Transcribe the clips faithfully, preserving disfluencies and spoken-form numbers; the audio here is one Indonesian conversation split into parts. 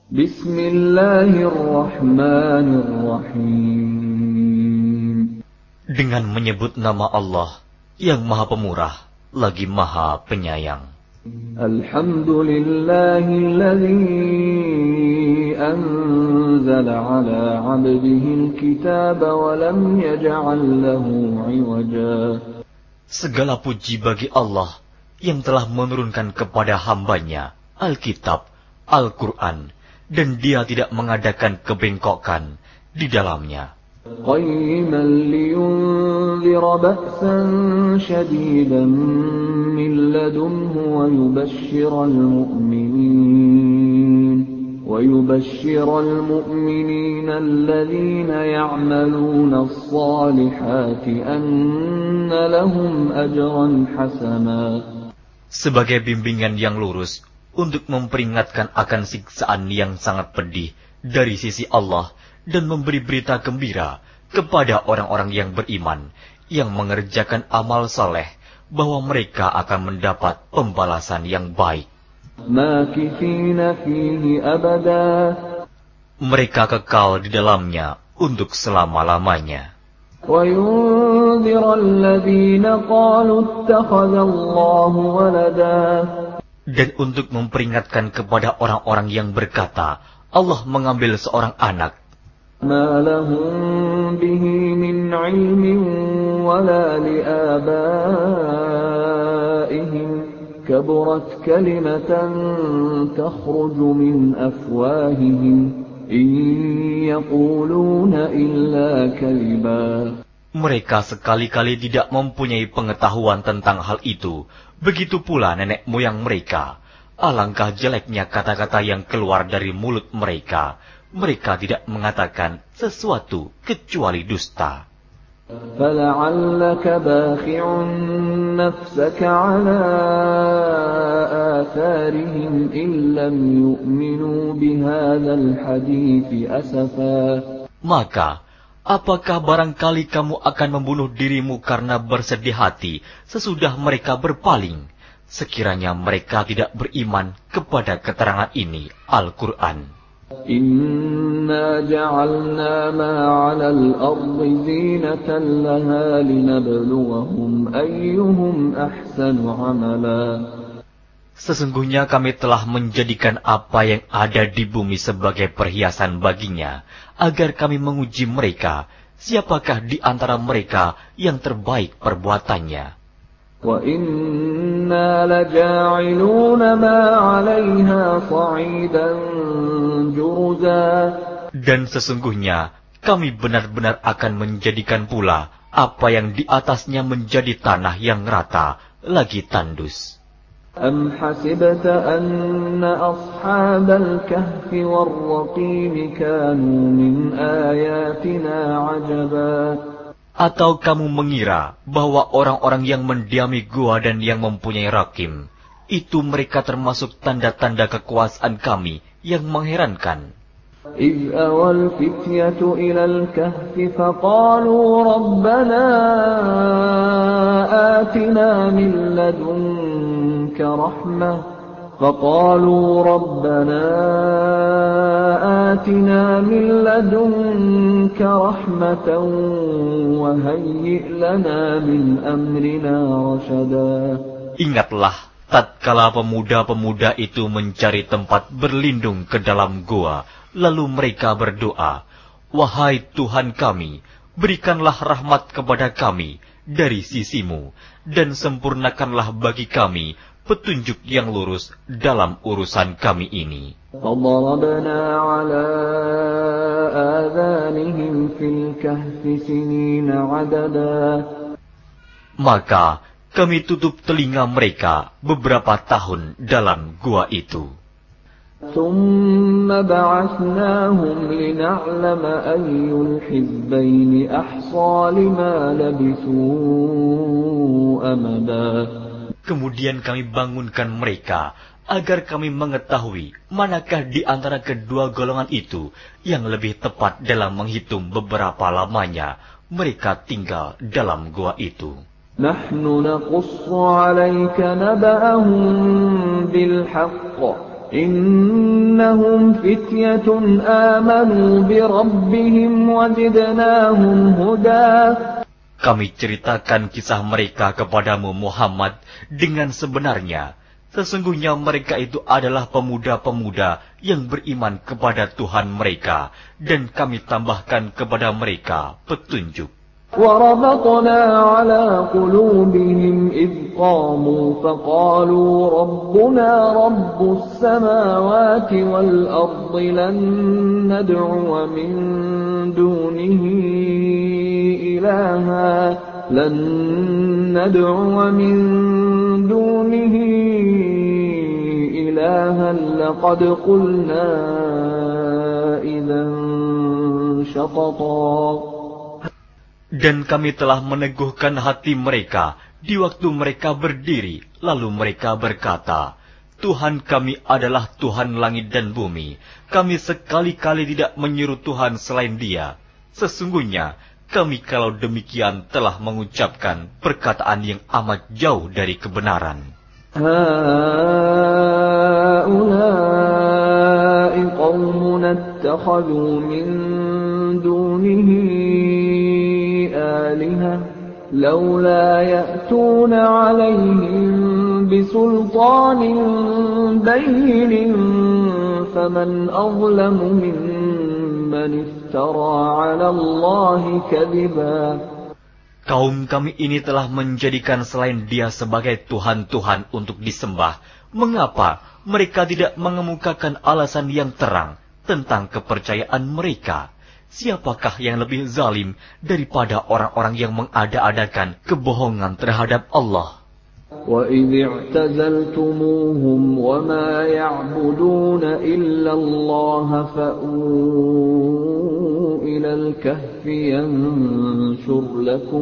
Bismillahirrahmanirrahim. Dengan menyebut nama Allah yang Maha Pemurah lagi Maha Penyayang. Alhamdulillahilladzi anzala 'ala 'abdihi al-kitaba wa lam yaj'al lahu 'iwaja. Segala puji bagi Allah yang telah menurunkan kepada hambanya Alkitab, Al-Quran, dan Dia tidak mengadakan kebengkokan di dalamnya. قيما لينذر بأسا شديدا من لدنه ويبشر المؤمنين ويبشر المؤمنين الذين يعملون الصالحات أن لهم أجرا حسنا. Sebagai bimbingan yang lurus untuk memperingatkan akan siksaan yang sangat pedih dari sisi Allah dan memberi berita gembira kepada orang-orang yang beriman, yang mengerjakan amal saleh, bahwa mereka akan mendapat pembalasan yang baik. Mereka kekal di dalamnya untuk selama-lamanya. Dan untuk memperingatkan kepada orang-orang yang berkata, Allah mengambil seorang anak. ما لهم به من علم ولا لآبائهم كبرت كلمة تخرج من أفواههم إن يقولون إلا كذبا. Mereka sekali-kali tidak mempunyai pengetahuan tentang hal itu. Begitu pula nenek moyang mereka. Alangkah jeleknya kata-kata yang keluar dari mulut mereka. Mereka tidak mengatakan sesuatu kecuali dusta. فَلَعَلَّكَ بَاخِعٌ نَفْسَكَ عَلَىٰ آثَارِهِمْ إِن لَّمْ يُؤْمِنُوا بِهَٰذَا الْحَدِيثِ أَسَفًا. Maka, apakah barangkali kamu akan membunuh dirimu karena bersedih hati sesudah mereka berpaling, sekiranya mereka tidak beriman kepada keterangan ini, Al-Quran. Inna ja'alna ma 'alal ardi zinatan laha linabluwahum ayyuhum ahsanu 'amala. Sesungguhnya kami telah menjadikan apa yang ada di bumi sebagai perhiasan baginya, agar kami menguji mereka, siapakah di antara mereka yang terbaik perbuatannya. Wa inna laja'iluna ma 'alayha sa'idan juruza. Dan sesungguhnya kami benar-benar akan menjadikan pula apa yang di atasnya menjadi tanah yang rata lagi tandus. Am hasibta anna ashabal kahfi war-raqim kanu min ayatina 'ajaba. Atau kamu mengira bahwa orang-orang yang mendiami gua dan yang mempunyai rakim, itu mereka termasuk tanda-tanda kekuasaan kami yang mengherankan. إِذْ أَوَى الْفِتْيَةُ إِلَى الْكَهْفِ فَقَالُوا رَبَّنَا آتِنَا مِن لَّدُنكَ رَحْمَةً فَقَالُوا رَبَّنَا آتِنَا مِن لَّدُنكَ رَحْمَةً وَهَيِّئْ لَنَا مِنْ أَمْرِنَا رَشَدًا. Ingatlah tatkala pemuda-pemuda itu mencari tempat berlindung ke dalam gua, lalu mereka berdoa, "Wahai Tuhan kami, berikanlah rahmat kepada kami dari sisimu, dan sempurnakanlah bagi kami petunjuk yang lurus dalam urusan kami ini." فَضَرَبْنَا عَلَىٰ آذَانِهِمْ فِي الْكَهْفِ سِنِينَ عَدَدًا. Maka kami tutup telinga mereka beberapa tahun dalam gua itu. ثُمَّ بَعَثْنَاهُمْ لِنَعْلَمَ أَيُّ الْحِزْبَيْنِ أَحْصَىٰ لِمَا لَبِثُوا أَمَدًا. Kemudian kami bangunkan mereka, agar kami mengetahui manakah di antara kedua golongan itu yang lebih tepat dalam menghitung beberapa lamanya mereka tinggal dalam gua itu. نَحْنُ نَقُصُّ عَلَيْكَ نَبَأَهُم بِالْحَقِّ إنهم فتية آمنوا بربهم وزدناهم هدى. Kami ceritakan kisah mereka kepadamu Muhammad dengan sebenarnya. Sesungguhnya mereka itu adalah pemuda-pemuda yang beriman kepada Tuhan mereka, dan kami tambahkan kepada mereka petunjuk. وَرَبَطْنَا عَلَى قُلُوبِهِمْ إِذْ قَامُوا فَقَالُوا رَبُّنَا رَبُّ السَّمَاوَاتِ وَالْأَرْضِ لَن نَّدْعُوَ مِن دُونِهِ إِلَٰهًا لَّن نَّدْعُوَ مِن دُونِهِ إِلَٰهًا لَّقَدْ قُلْنَا إِذًا شَطَطًا. Dan kami telah meneguhkan hati mereka di waktu mereka berdiri, lalu mereka berkata, Tuhan kami adalah Tuhan langit dan bumi. Kami sekali-kali tidak menyeru Tuhan selain Dia. Sesungguhnya, kami kalau demikian telah mengucapkan perkataan yang amat jauh dari kebenaran. هَٰؤُلَاءِ قَوْمُنَا اتَّخَذُوا مِن دُونِهِ آلِهَةً لَّوْلَا يَأْتُونَ عَلَيْهِم بِسُلْطَانٍ بَيِّنٍ فَمَنْ أَظْلَمُ مِمَّنِ افْتَرَىٰ عَلَى اللَّهِ كَذِبًا. Kaum kami ini telah menjadikan selain Dia sebagai Tuhan-Tuhan untuk disembah. Mengapa mereka tidak mengemukakan alasan yang terang tentang kepercayaan mereka? Siapakah yang lebih zalim daripada orang-orang yang mengada-adakan kebohongan terhadap Allah? وَإِذِ اعْتَزَلْتُمُوهُمْ وَمَا يَعْبُدُونَ إِلَّا اللَّهَ فَأْوُوا إِلَى الْكَهْفِ يَنشُرْ لَكُمْ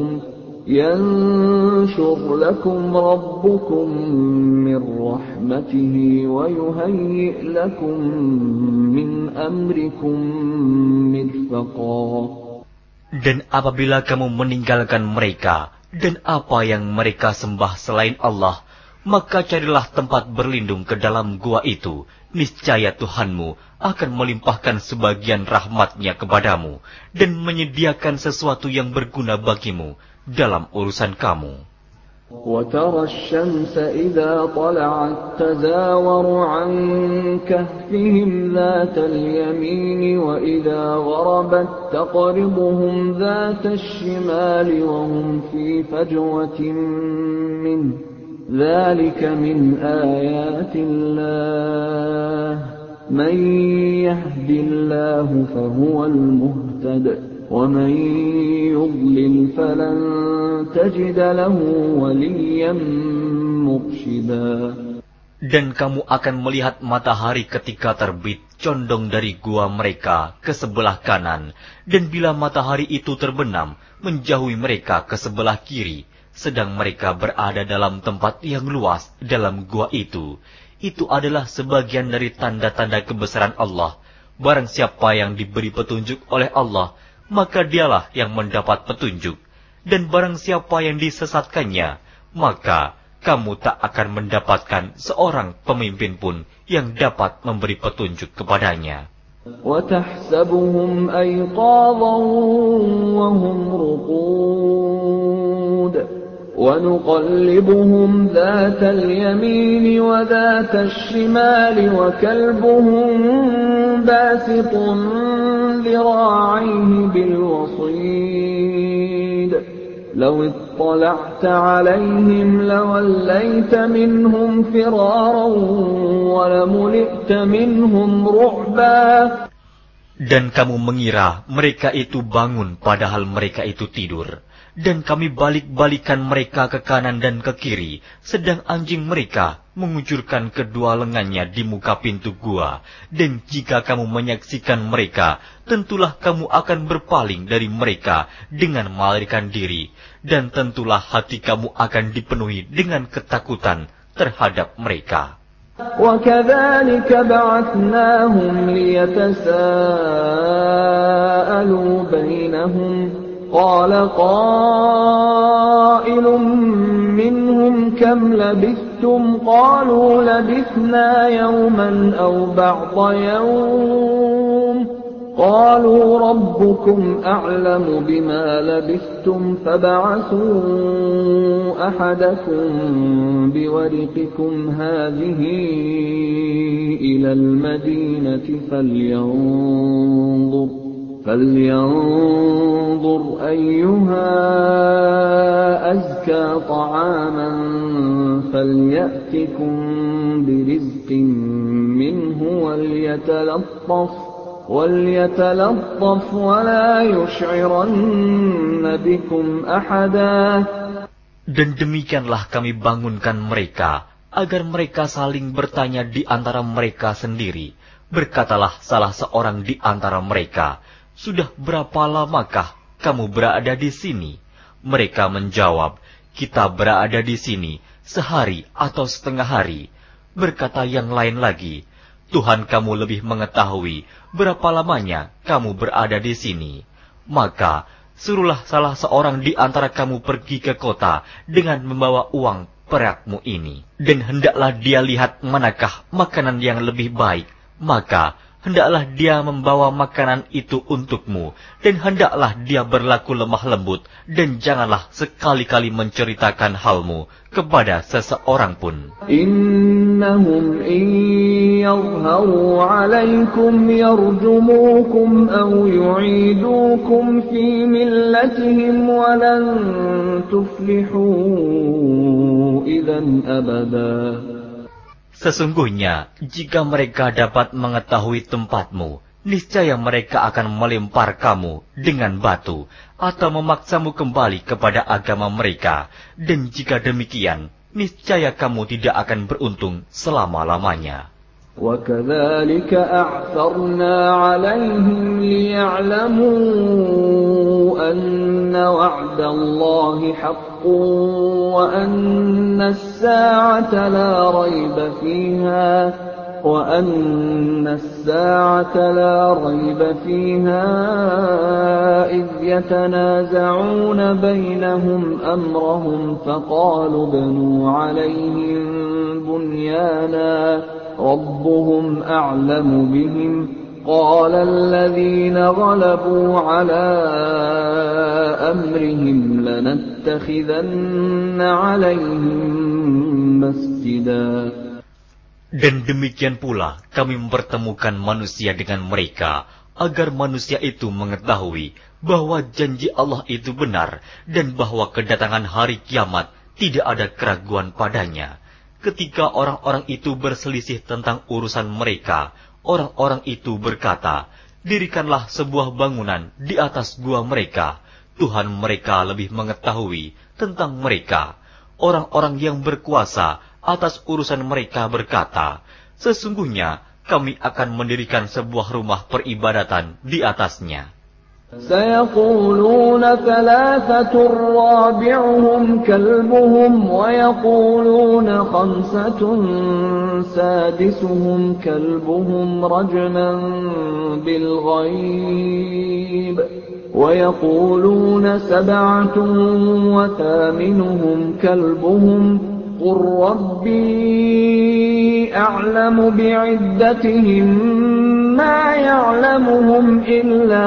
يَنشُرْ لَكُمْ رَبُّكُمْ مِنْ رَحْمَتِهِ وَيُهَيِّئْ لَكُمْ مِنْ أَمْرِكُمْ مِرْفَقًا. Dan apabila kamu meninggalkan mereka dan apa yang mereka sembah selain Allah, maka carilah tempat berlindung ke dalam gua itu. Niscaya Tuhanmu akan melimpahkan sebagian rahmat-Nya kepadamu dan menyediakan sesuatu yang berguna bagimu dalam urusan kamu. وَتَرَى الشَّمْسَ إِذَا طَلَعَت تَّزَاوَرُ عَن كَهْفِهِمْ ذَاتَ الْيَمِينِ وَإِذَا غَرَبَت تَّقْرِضُهُمْ ذَاتَ الشِّمَالِ وَهُمْ فِي فَجْوَةٍ مِّنْهُ ذَلِكَ مِنْ آيَاتِ اللَّهِ مَن يَهْدِ اللَّهُ فَهُوَ الْمُهْتَدِ وَمَن يُضْلِلْ فَلَن تَجِدَ لَهُ وَلِيًّا مُرْشِدًا. Dan kamu akan melihat matahari ketika terbit condong dari gua mereka ke sebelah kanan, dan bila matahari itu terbenam menjauhi mereka ke sebelah kiri, sedang mereka berada dalam tempat yang luas dalam gua itu. Itu adalah sebagian dari tanda-tanda kebesaran Allah. Barang siapa yang diberi petunjuk oleh Allah, maka dialah yang mendapat petunjuk. Dan barang siapa yang disesatkannya, maka kamu tak akan mendapatkan seorang pemimpin pun yang dapat memberi petunjuk kepadanya. وَتَحْسَبُهُمْ أَيْقَاظًا وَهُمْ رُقُودٌ وَنُقَلِّبُهُمْ ذَاتَ الْيَمِينِ وَذَاتَ الشِّمَالِ وَكَلْبُهُمْ بَاسِطٌ ذِرَاعَيْهِ بِالْوَصِيدِ لَوِ اطَّلَعْتَ عَلَيْهِمْ لَوَلَّيْتَ مِنْهُمْ فِرَارًا وَلَمُلِئْتَ مِنْهُمْ رُعْبًا. Dan kamu mengira mereka itu bangun padahal mereka itu tidur. Dan kami balik-balikan mereka ke kanan dan ke kiri, sedang anjing mereka mengucurkan kedua lengannya di muka pintu gua. Dan jika kamu menyaksikan mereka, tentulah kamu akan berpaling dari mereka dengan melarikan diri. Dan tentulah hati kamu akan dipenuhi dengan ketakutan terhadap mereka. وَكَذَلِكَ بَعَثْنَاهُمْ لِيَتَسَاءَلُوا بَيْنَهُمْ قَالَ قَائِلٌ مِّنْهُمْ كَمْ لَبِثْتُمْ لبثتم قالوا لبثنا يوما أو بعض يوم قالوا ربكم أعلم بما لبثتم فابعثوا أحدكم بورقكم هذه إلى المدينة فلينظر فلينظر أيها أزكى طعاما فليأتكم برزق منه وليتلطف وَلْيَتَلَطَّفْ وَلَا يُشْعِرَنَّ بِكُمْ أَحَدًا. Dan demikianlah kami bangunkan mereka, agar mereka saling bertanya di antara mereka sendiri. Berkatalah salah seorang di antara mereka, "Sudah berapa lamakah kamu berada di sini?" Mereka menjawab, "Kita berada di sini sehari atau setengah hari." Berkata yang lain lagi, "Tuhan kamu lebih mengetahui berapa lamanya kamu berada di sini. Maka suruhlah salah seorang di antara kamu pergi ke kota dengan membawa uang perakmu ini. Dan hendaklah dia lihat manakah makanan yang lebih baik. Maka hendaklah dia membawa makanan itu untukmu. Dan hendaklah dia berlaku lemah lembut. Dan janganlah sekali-kali menceritakan halmu kepada seseorang pun. Innahum in yadhharu alaykum yarjumukum aw yu'idukum fi millatihim walan tuflihu idzan abada. Sesungguhnya, jika mereka dapat mengetahui tempatmu, niscaya mereka akan melempar kamu dengan batu, atau memaksamu kembali kepada agama mereka. Dan jika demikian, niscaya kamu tidak akan beruntung selama-lamanya. وَكَذَلِكَ أَعْثَرْنَا عَلَيْهِمْ لِيَعْلَمُوا أَنَّ وَعْدَ اللَّهِ حَقٌّ وَأَنَّ السَّاعَةَ لَا رَيْبَ فِيهَا وَأَنَّ السَّاعَةَ لَا رَيْبَ فِيهَا إِذْ يَتَنَازَعُونَ بَيْنَهُمْ أَمْرَهُمْ فَقَالُوا ابْنُوا عَلَيْهِمْ بُنْيَانًا رَبُّهُمْ أَعْلَمُ بِهِمْ قَالَ الَّذِينَ غَلَبُوا عَلَى أَمْرِهِمْ لَنَتَّخِذَنَّ عَلَيْهِمْ مَسْجِدًا. Dan demikian pula kami mempertemukan manusia dengan mereka, agar manusia itu mengetahui bahwa janji Allah itu benar, dan bahwa kedatangan hari kiamat tidak ada keraguan padanya. Ketika orang-orang itu berselisih tentang urusan mereka, orang-orang itu berkata, "Dirikanlah sebuah bangunan di atas gua mereka. Tuhan mereka lebih mengetahui tentang mereka." Orang-orang yang berkuasa atas urusan mereka berkata, "Sesungguhnya kami akan mendirikan sebuah rumah peribadatan di atasnya." سيقولون ثلاثة رابعهم كلبهم ويقولون خمسة سادسهم كلبهم رجما بالغيب ويقولون سبعة وثامنهم كلبهم قل ربي أعلم بعدتهم ما يعلمهم إلا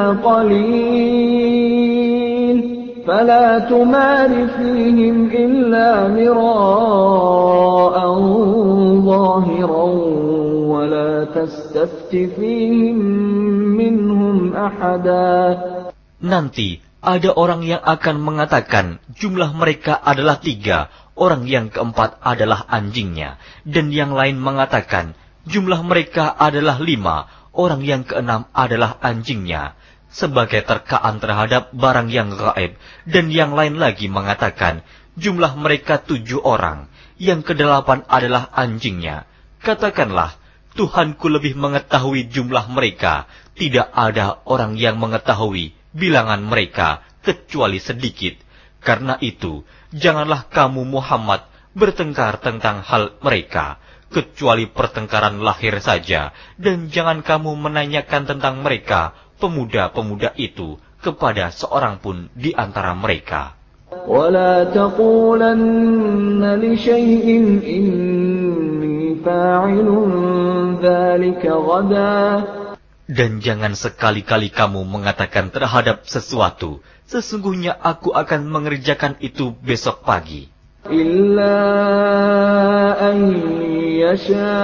قليل فلا تمار فيهم إلا مراء ظاهرا ولا تستفت فيهم منهم أحدا. Nanti ada orang yang akan mengatakan jumlah mereka adalah tiga, orang yang keempat adalah anjingnya, dan yang lain mengatakan jumlah mereka adalah lima, orang yang keenam adalah anjingnya, sebagai terkaan terhadap barang yang gaib. Dan yang lain lagi mengatakan jumlah mereka tujuh orang, yang kedelapan adalah anjingnya. Katakanlah, Tuhanku lebih mengetahui jumlah mereka, tidak ada orang yang mengetahui bilangan mereka kecuali sedikit. Karena itu, janganlah kamu Muhammad bertengkar tentang hal mereka, kecuali pertengkaran lahir saja, dan jangan kamu menanyakan tentang mereka, pemuda-pemuda itu, kepada seorang pun di antara mereka. ولا تقولن لشيء إني فاعل ذلك غدا. Dan jangan sekali-kali kamu mengatakan terhadap sesuatu, sesungguhnya aku akan mengerjakan itu besok pagi. Illa an yasha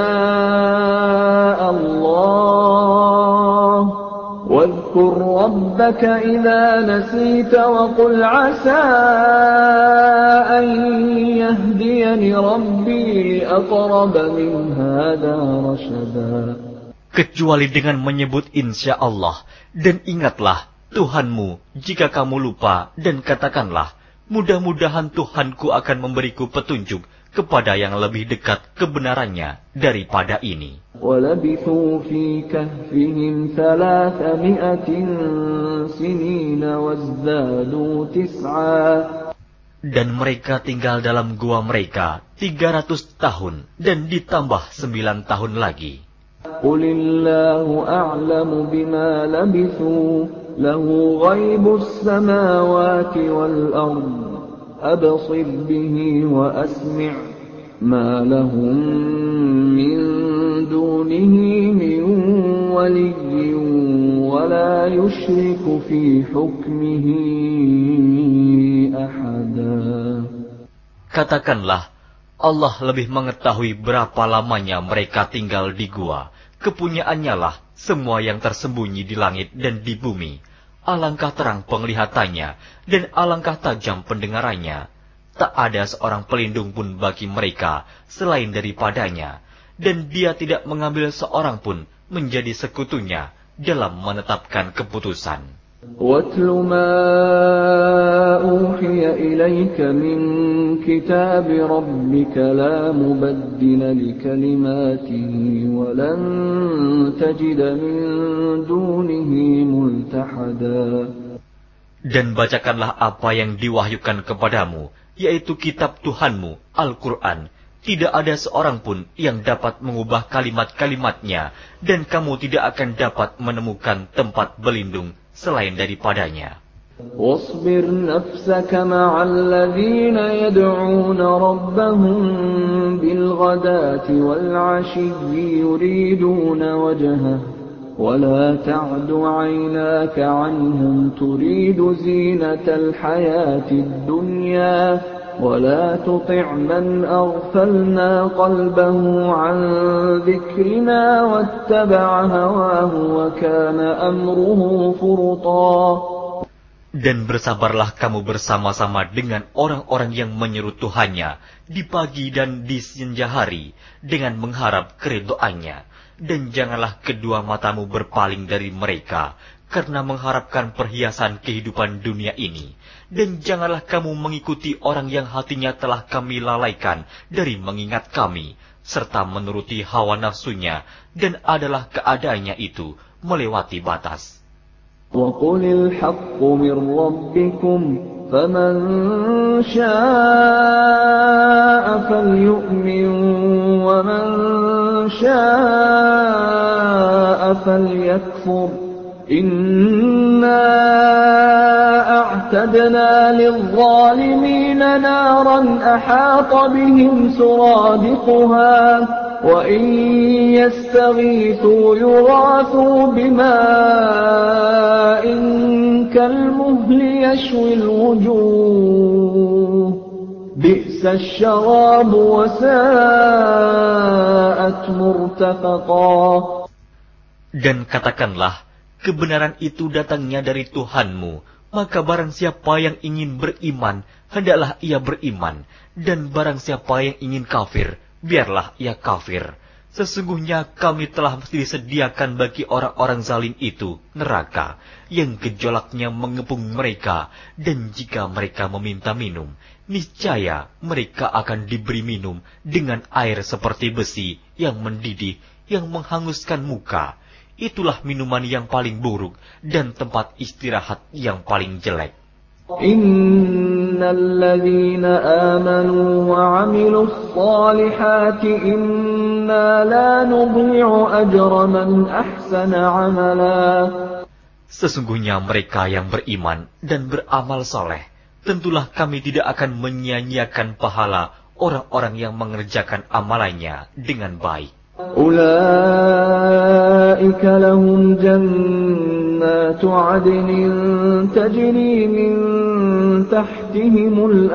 Allah. Wadhkur rabbaka idza nasita wa qul asa an yahdiyani rabbi li aqrab min hadha rashada. Kecuali dengan menyebut insya Allah, dan ingatlah Tuhanmu jika kamu lupa, dan katakanlah, mudah-mudahan Tuhanku akan memberiku petunjuk kepada yang lebih dekat kebenarannya daripada ini. وَلَبِثُوا فِي كَهْفِهِمْ ثَلَاثَمِائَةٍ سِنِينَ وَازْدَادُوا تِسْعًا. Dan mereka tinggal dalam gua mereka tiga ratus tahun, dan ditambah sembilan tahun lagi. قُلِ اللَّهُ أَعْلَمُ بِمَا لَبِثُوا لَهُ غَيْبُ السَّمَاوَاتِ وَالْأَرْضِ أَبْصِرْ بِهِ وَأَسْمِعْ مَا لَهُم مِّن دُونِهِ مِن وَلِيٍّ وَلَا يُشْرِكُ فِي حُكْمِهِ أَحَدًا. Katakanlah, Allah lebih mengetahui berapa lamanya mereka tinggal di gua. Kepunyaannya lah semua yang tersembunyi di langit dan di bumi. Alangkah terang penglihatannya dan alangkah tajam pendengarannya. Tak ada seorang pelindung pun bagi mereka selain daripadanya. Dan dia tidak mengambil seorang pun menjadi sekutunya dalam menetapkan keputusan. وَاتْلُ مَا أُوحِيَ إِلَيْكَ مِنْ كِتَابِ رَبِّكَ لَا مُبَدِّلَ لِكَلِمَاتِهِ وَلَنْ تَجِدَ مِنْ دُونِهِ مُلْتَحَدًا. Dan bacakanlah apa yang diwahyukan kepadamu, yaitu kitab Tuhanmu, Al-Quran. Tidak ada seorang pun yang dapat mengubah kalimat-kalimatnya, dan kamu tidak akan dapat menemukan tempat berlindung selain daripadanya. واصبر نفسك مع الذين يدعون ربهم بالغداة والعشي يريدون وجهه ولا تعد عيناك عنهم تريد زينة الحياة الدنيا ولا تطع من أغفلنا قلبه عن ذكرنا واتبع هواه وكان أمره فرطا. Dan bersabarlah kamu bersama-sama dengan orang-orang yang menyeru Tuhannya di pagi dan di senja hari dengan mengharap keridhoannya. Dan janganlah kedua matamu berpaling dari mereka karena mengharapkan perhiasan kehidupan dunia ini. Dan janganlah kamu mengikuti orang yang hatinya telah kami lalaikan dari mengingat kami, serta menuruti hawa nafsunya, dan adalah keadaannya itu melewati batas. وَقُلِ الْحَقُّ مِنْ رَبِّكُمْ فَمَنْ شَاءَ فَلْيُؤْمِنْ وَمَنْ شَاءَ فَلْيَكْفُرْ إِنَّا أَعْتَدْنَا لِلظَّالِمِينَ نَارًا أَحَاطَ بِهِمْ سُرَادِقُهَا وَإِنْ يَسْتَغِيثُوا يُغَاثُوا بِمَاءٍ كَالْمُهْلِ يَشْوِي الْوُجُوهَ بِئْسَ الشَّرَابُ وَسَاءَتْ مُرْتَفَقًا. Dan katakanlah, kebenaran itu datangnya dari Tuhanmu, maka barang siapa yang ingin beriman, hendaklah ia beriman, dan barang siapa yang ingin kafir, biarlah ia kafir. Sesungguhnya kami telah disediakan bagi orang-orang zalim itu neraka, yang gejolaknya mengepung mereka, dan jika mereka meminta minum, niscaya mereka akan diberi minum dengan air seperti besi yang mendidih, yang menghanguskan muka. Itulah minuman yang paling buruk dan tempat istirahat yang paling jelek. Innal ladzina amanu wa 'amilus solihati inna la nudhi'u ajra man ahsana 'amala. Sesungguhnya mereka yang beriman dan beramal soleh, tentulah kami tidak akan menyia-nyiakan pahala orang-orang yang mengerjakan amalannya dengan baik. Ulaika lahum jannatu adnin tajri min tahtihimul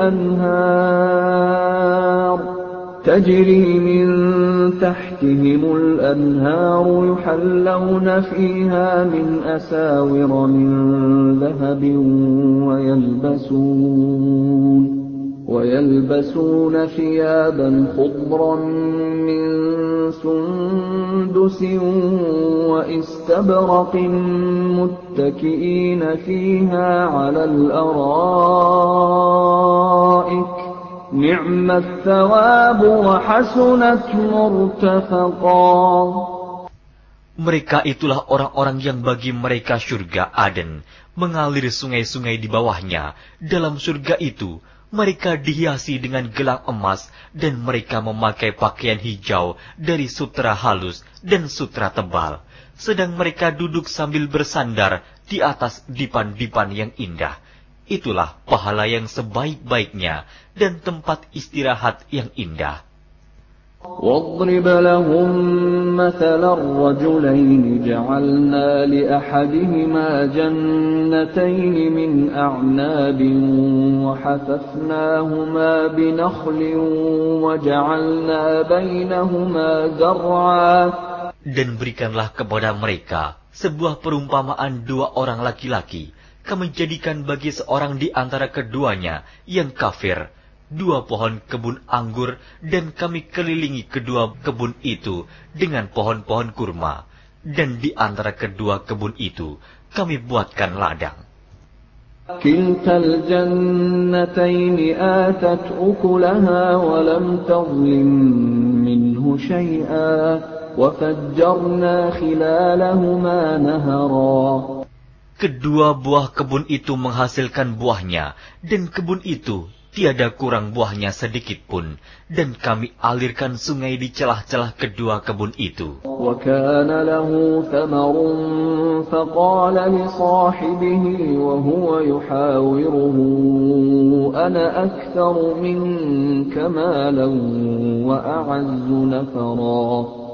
anhar tajri min tahtihimul anhar yuhallawna fiha min asawir min dhahabin wa yalbasun وَيَلْبَسُونَ ثِيَابًا خُضْرًا مِّن سُندُسٍ وَإِسْتَبْرَقٍ مُتَّكِئِينَ فِيهَا عَلَى الْأَرَائِكِ نِعْمَ الثَّوَابُ وَحَسُنَتْ مُرْتَفَقًا. Mereka itulah orang-orang yang bagi mereka surga Aden, mengalir sungai-sungai di bawahnya. Dalam surga itu mereka dihiasi dengan gelang emas, dan mereka memakai pakaian hijau dari sutra halus dan sutra tebal. Sedang mereka duduk sambil bersandar di atas dipan-dipan yang indah. Itulah pahala yang sebaik-baiknya dan tempat istirahat yang indah. وَاضْرِبْ لَهُم مَّثَلَ الرَّجُلَيْنِ جَعَلْنَا لِأَحَدِهِمَا جَنَّتَيْنِ مِنْ أَعْنَابٍ وَحَفَفْنَاهُمَا بِنَخْلٍ وَجَعَلْنَا بَيْنَهُمَا زَرْعًا. Dan berikanlah kepada mereka sebuah perumpamaan dua orang laki-laki. Kami jadikan bagi seorang di antara keduanya yang kafir dua pohon kebun anggur, dan kami kelilingi kedua kebun itu dengan pohon-pohon kurma, dan di antara kedua kebun itu kami buatkan ladang. Kiltal jannatayn atat ukulaha wa lam tadhlim minhu shay'a wa fajjarna khilalahuma nahara. Kedua buah kebun itu menghasilkan buahnya, dan kebun itu tiada kurang buahnya sedikit pun, dan kami alirkan sungai di celah-celah kedua kebun itu. وَكَانَ لَهُ ثَمَرٌ فَقَالَ لِصَاحِبِهِ وَهُوَ يُحَاوِرُهُ أَنَا أَكْثَرُ مِنكَ مَالًا وَأَعَزُّ نَفَرًا.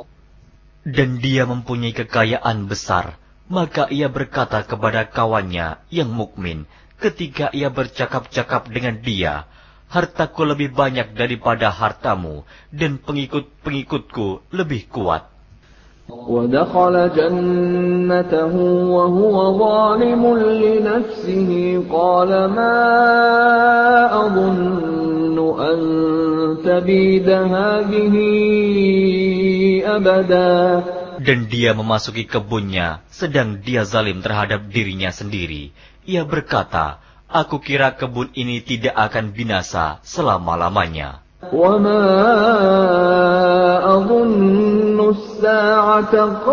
Dan dia mempunyai kekayaan besar, maka ia berkata kepada kawannya yang mukmin, ketika ia bercakap-cakap dengan dia, hartaku lebih banyak daripada hartamu, dan pengikut-pengikutku lebih kuat. وَدَخَلَ جَنَّتَهُ وَهُوَ ظَالِمٌ لِنَفْسِهِ قَالَ مَا أَظُنُّ أَن تَبِيدَ هَٰذِهِ أَبَدًا. Dan dia memasuki kebunnya, sedang dia zalim terhadap dirinya sendiri. Ia berkata, aku kira kebun ini tidak akan binasa selama-lamanya. وَمَا أَظُنُّ السَّاعَةَ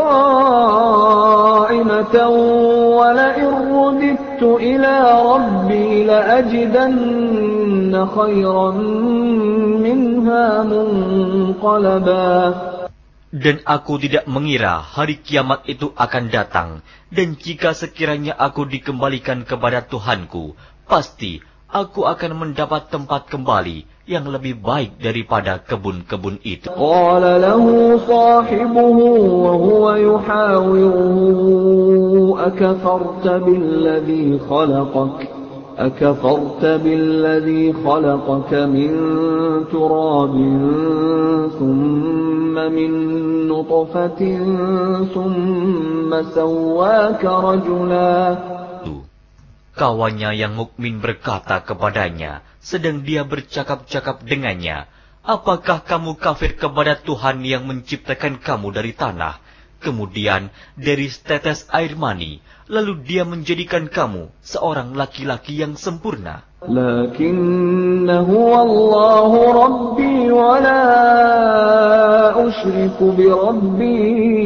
قَائِمَةً وَلَئِن رُّدِدتُّ إِلَىٰ رَبِّي لَأَجِدَنَّ خَيْرًا مِّنْهَا مُنقَلَبًا. Dan aku tidak mengira hari kiamat itu akan datang, dan jika sekiranya aku dikembalikan kepada Tuhanku, pasti aku akan mendapat tempat kembali yang lebih baik daripada kebun-kebun itu. Qala lahu sahibuhu wa huwa yuhawiruhu akafarta billadhi khalaqak akafarta billadhi khalaqaka min turabin thumma min nutfatin thumma sawwaka rajula. Kawannya yang mukmin berkata kepadanya, sedang dia bercakap-cakap dengannya, apakah kamu kafir kepada Tuhan yang menciptakan kamu dari tanah, kemudian dari setetes air mani, lalu dia menjadikan kamu seorang laki-laki yang sempurna? Lakinnahu Allahu Rabbi wa la usyriku bi Rabbi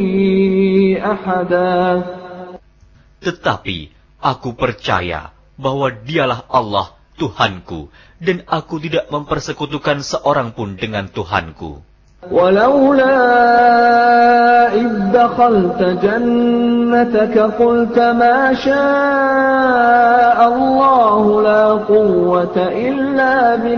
ahada. Tetapi aku percaya bahwa dialah Allah Tuhanku, dan aku tidak mempersekutukan seorang pun dengan Tuhanku. ولولا إذ دخلت جنتك قلت ما شاء الله لا قوة إلا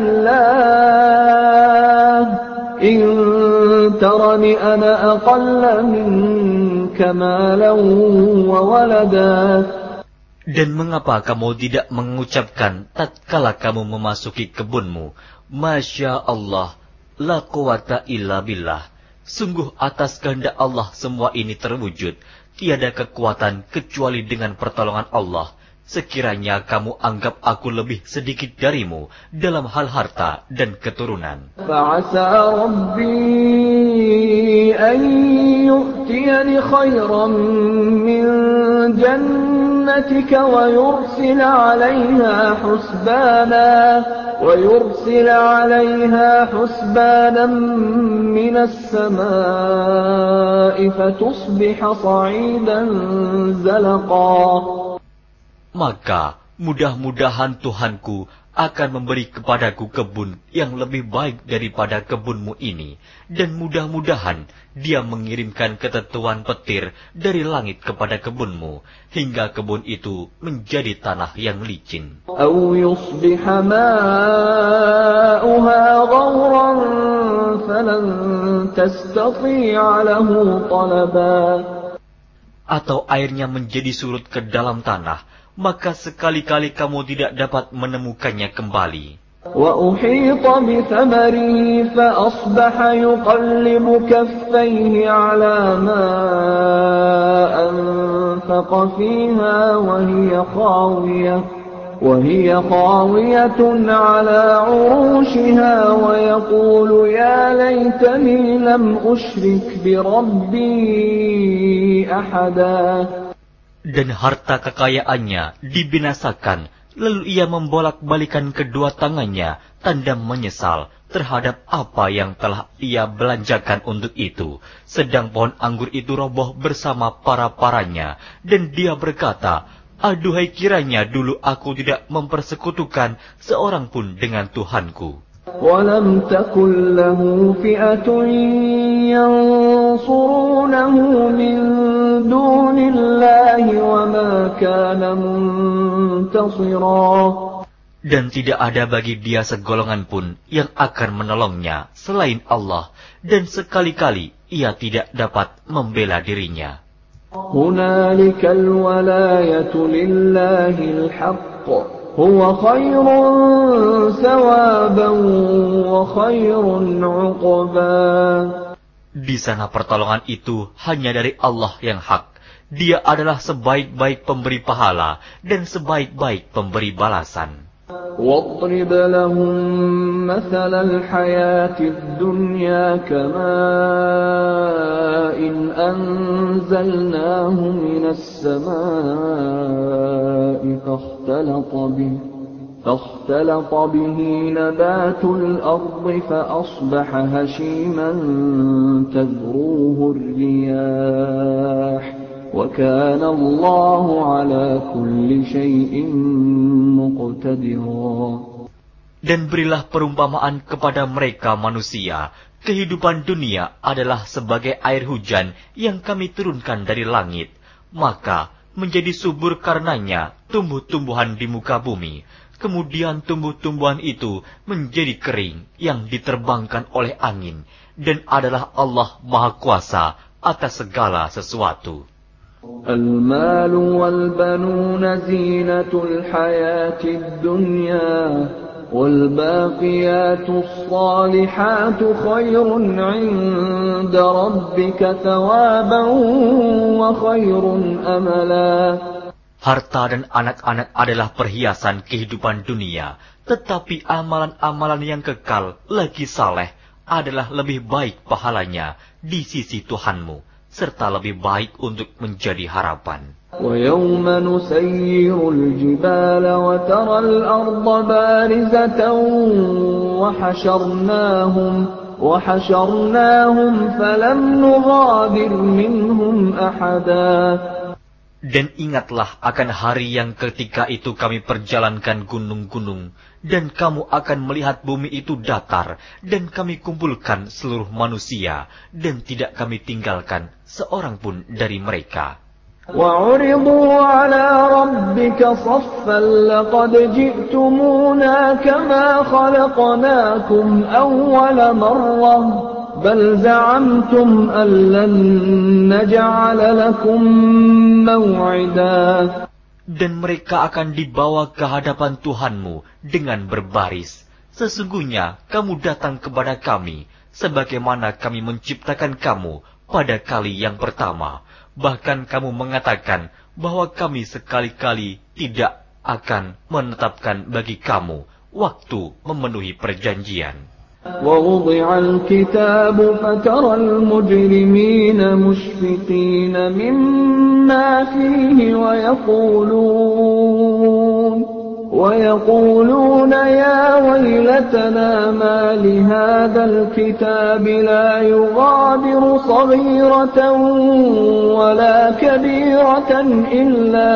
بالله إن ترني أنا أقل منك مالا وولدا. Dan mengapa kamu tidak mengucapkan tatkala kamu memasuki kebunmu, Masya Allah, la quwata illa billah. Sungguh atas kehendak Allah semua ini terwujud. Tiada kekuatan kecuali dengan pertolongan Allah. Sekiranya kamu anggap aku lebih sedikit darimu dalam hal harta dan keturunan. فَعَسَى رَبِّي أَن يُؤْتِيَنِ خَيْرًا مِّن جَنَّتِكَ وَيُرْسِلَ عَلَيْهَا حُسْبَانًا وَيُرْسِلَ عَلَيْهَا حُسْبَانًا مِّنَ السَّمَاءِ فَتُصْبِحَ صَعِيدًا زَلَقًا. Maka mudah-mudahan Tuhanku akan memberi kepadaku kebun yang lebih baik daripada kebunmu ini, dan mudah-mudahan Dia mengirimkan ketentuan petir dari langit kepada kebunmu, hingga kebun itu menjadi tanah yang licin. أَوْ يُصْبِحَ مَاؤُهَا غَوْرًا فَلَن تَسْتَطِيعَ لَهُ طَلَبًا. Atau airnya menjadi surut ke dalam tanah, maka sekali-kali kamu tidak dapat menemukannya kembali. وَأُحِيطَ بِثَمَرِهِ فَأَصْبَحَ يُقَلِّبُ كَفَّيْهِ عَلَى مَا أَنفَقَ فِيهَا وَهِيَ خَاوِيَةٌ وَهِيَ خَاوِيَةٌ عَلَى عُرُوشِهَا وَيَقُولُ يَا لَيْتَنِي لَمْ أُشْرِكْ بِرَبِّي أَحَدًا. Dan harta kekayaannya dibinasakan, lalu ia membolak-balikan kedua tangannya, tanda menyesal terhadap apa yang telah ia belanjakan untuk itu. Sedang pohon anggur itu roboh bersama para-paranya, dan dia berkata, aduhai kiranya dulu aku tidak mempersekutukan seorang pun dengan Tuhanku. وَلَمْ تَكُنْ لَهُ فِئَةٌ يَنْصُرُونَهُ مِنْ دُونِ اللَّهِ وَمَا كَانَ مُنْتَصِرًا. Dan tidak ada bagi dia segolongan pun yang akan menolongnya selain Allah, dan sekali-kali ia tidak dapat membela dirinya. هُنَالِكَ الْوَلَايَةُ لِلَّهِ الْحَقِّ هُوَ خَيْرٌ ثَوَابًا وَخَيْرٌ عُقْبًا. Di sana pertolongan itu hanya dari Allah yang hak. Dia adalah sebaik-baik pemberi pahala dan sebaik-baik pemberi balasan. وَاضْرِبْ لَهُم مَّثَلَ الْحَيَاةِ الدُّنْيَا كَمَاءٍ أَنزَلْنَاهُ مِنَ السَّمَاءِ فَاخْتَلَطَ بِهِ فاختلط به نبات الأرض فأصبح هشيما تذروه الرياح وكان الله على كل شيء مقتدرا. Dan berilah perumpamaan kepada mereka manusia, kehidupan dunia adalah sebagai air hujan yang kami turunkan dari langit, maka menjadi subur karenanya tumbuh-tumbuhan di muka bumi. Kemudian tumbuh-tumbuhan itu menjadi kering yang diterbangkan oleh angin, dan adalah Allah Maha Kuasa atas segala sesuatu. المال والبنون زينة الحياة الدنيا والباقيات الصالحات خير عند ربك ثوابا وخير أملا. Harta dan anak-anak adalah perhiasan kehidupan dunia, tetapi amalan-amalan yang kekal lagi saleh adalah lebih baik pahalanya di sisi Tuhanmu, serta lebih baik untuk menjadi harapan. وَيَوْمَ نُسَيِّرُ الْجِبَالَ وَتَرَى الْأَرْضَ بَارِزَةً وَحَشَرْنَاهُمْ وَحَشَرْنَاهُمْ فَلَمْ نُغَادِرْ مِنْهُمْ أَحَدًا. Dan ingatlah akan hari yang ketika itu kami perjalankan gunung-gunung, dan kamu akan melihat bumi itu datar, dan kami kumpulkan seluruh manusia, dan tidak kami tinggalkan seorang pun dari mereka. وَعُرِضُوا عَلَى رَبِّكَ صَفًّا لَقَدْ جِئْتُمُونَا كَمَا خَلَقْنَاكُمْ أَوَّلَ مَرَّةٍ بَلْ زَعَمْتُمْ أَن لَّن نَّجْعَلَ لَكُم مَّوْعِدًا. Dan mereka akan dibawa ke hadapan Tuhanmu dengan berbaris. Sesungguhnya kamu datang kepada kami, sebagaimana kami menciptakan kamu pada kali yang pertama. Bahkan kamu mengatakan bahwa kami sekali-kali tidak akan menetapkan bagi kamu waktu memenuhi perjanjian. وَوُضِعَ الْكِتَابُ فَتَرَى الْمُجْرِمِينَ مُشْفِقِينَ مِمَّا فِيهِ وَيَقُولُونَ وَيَقُولُونَ يَا وَيْلَتَنَا مَا لِهَذَا الْكِتَابِ لَا يُغَادِرُ صَغِيرَةً وَلَا كَبِيرَةً إِلَّا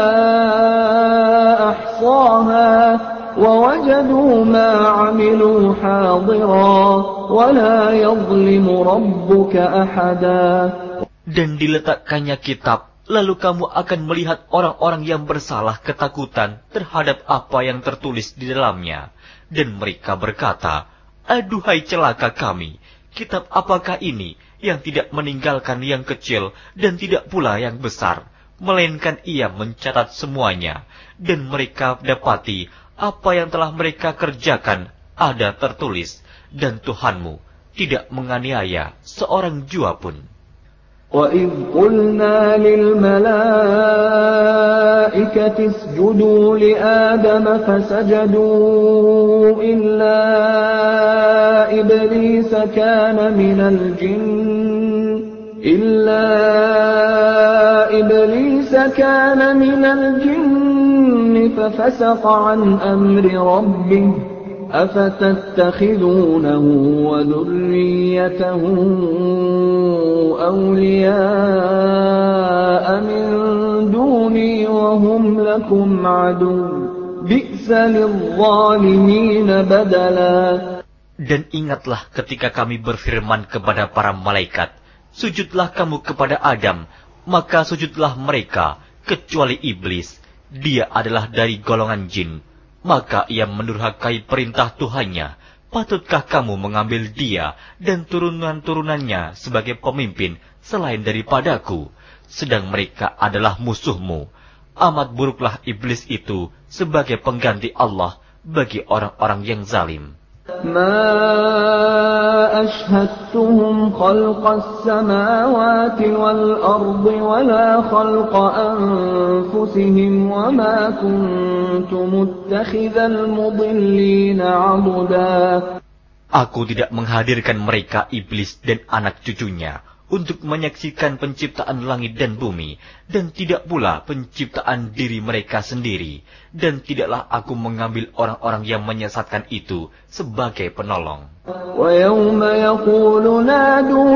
أَحْصَاهَا وَوَجَدُوا مَا عَمِلُوا حَاضِرًا وَلَا يَظْلِمُ رَبُّكَ أَحَدًا. Dan diletakkannya kitab, lalu kamu akan melihat orang-orang yang bersalah ketakutan terhadap apa yang tertulis di dalamnya. Dan mereka berkata, aduhai celaka kami, kitab apakah ini yang tidak meninggalkan yang kecil dan tidak pula yang besar, melainkan ia mencatat semuanya. Dan mereka dapati apa yang telah mereka kerjakan ada tertulis, dan Tuhanmu tidak menganiaya seorang jua pun. وَإِذْ قُلْنَا لِلْمَلَائِكَةِ اسْجُدُوا لِآدَمَ فَسَجَدُوا إِلَّا إِبْلِيسَ كَانَ مِنَ الْجِنِّ إِلَّا إِبْلِيسَ كَانَ مِنَ الْجِنِّ فَفَسَقَ عَنْ أَمْرِ رَبِّهِ أَفَتَتَّخِذُونَهُ وَذُرِّيَّتَهُ أَوْلِيَاءَ مِن دُونِي وَهُمْ لَكُمْ عَدُوٌّ بِئْسَ لِلظَّالِمِينَ بَدَلًا. Dan ingatlah ketika kami berfirman kepada para malaikat, sujudlah kamu kepada Adam, maka sujudlah mereka, kecuali iblis. Dia adalah dari golongan jin. Maka ia mendurhakai perintah Tuhannya. Patutkah kamu mengambil dia dan turunan-turunannya sebagai pemimpin selain daripadaku? Sedang mereka adalah musuhmu. Amat buruklah iblis itu sebagai pengganti Allah bagi orang-orang yang zalim. مَا أَشْهَدتُّهُمْ خَلْقَ السَّمَاوَاتِ وَالْأَرْضِ وَلَا خَلْقَ أَنفُسِهِمْ وَمَا كُنتُ مُتَّخِذَ الْمُضِلِّينَ عَضُدًا. Aku tidak menghadirkan mereka iblis dan anak cucunya untuk menyaksikan penciptaan langit dan bumi, dan tidak pula penciptaan diri mereka sendiri, dan tidaklah aku mengambil orang-orang yang menyesatkan itu sebagai penolong. وَيَوْمَ يَقُولُ نَادُوا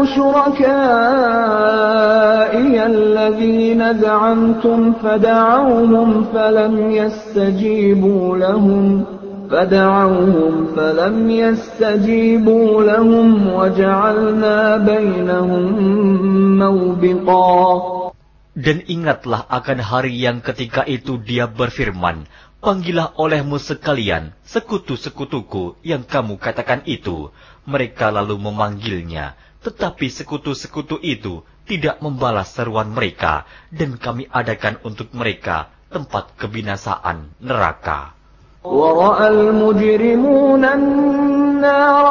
شُرَكَائِيَ الَّذِينَ زَعَمْتُمْ فَدَعَوْهُمْ فَلَمْ يَسْتَجِيبُوا لَهُمْ فدعوهم فلم يستجيبوا لهم وجعلنا بينهم موبقا. Dan ingatlah akan hari yang ketika itu dia berfirman, panggillah olehmu sekalian sekutu-sekutuku yang kamu katakan itu. Mereka lalu memanggilnya, tetapi sekutu-sekutu itu tidak membalas seruan mereka, dan kami adakan untuk mereka tempat kebinasaan neraka. وَرَأَى الْمُجْرِمُونَ النَّارَ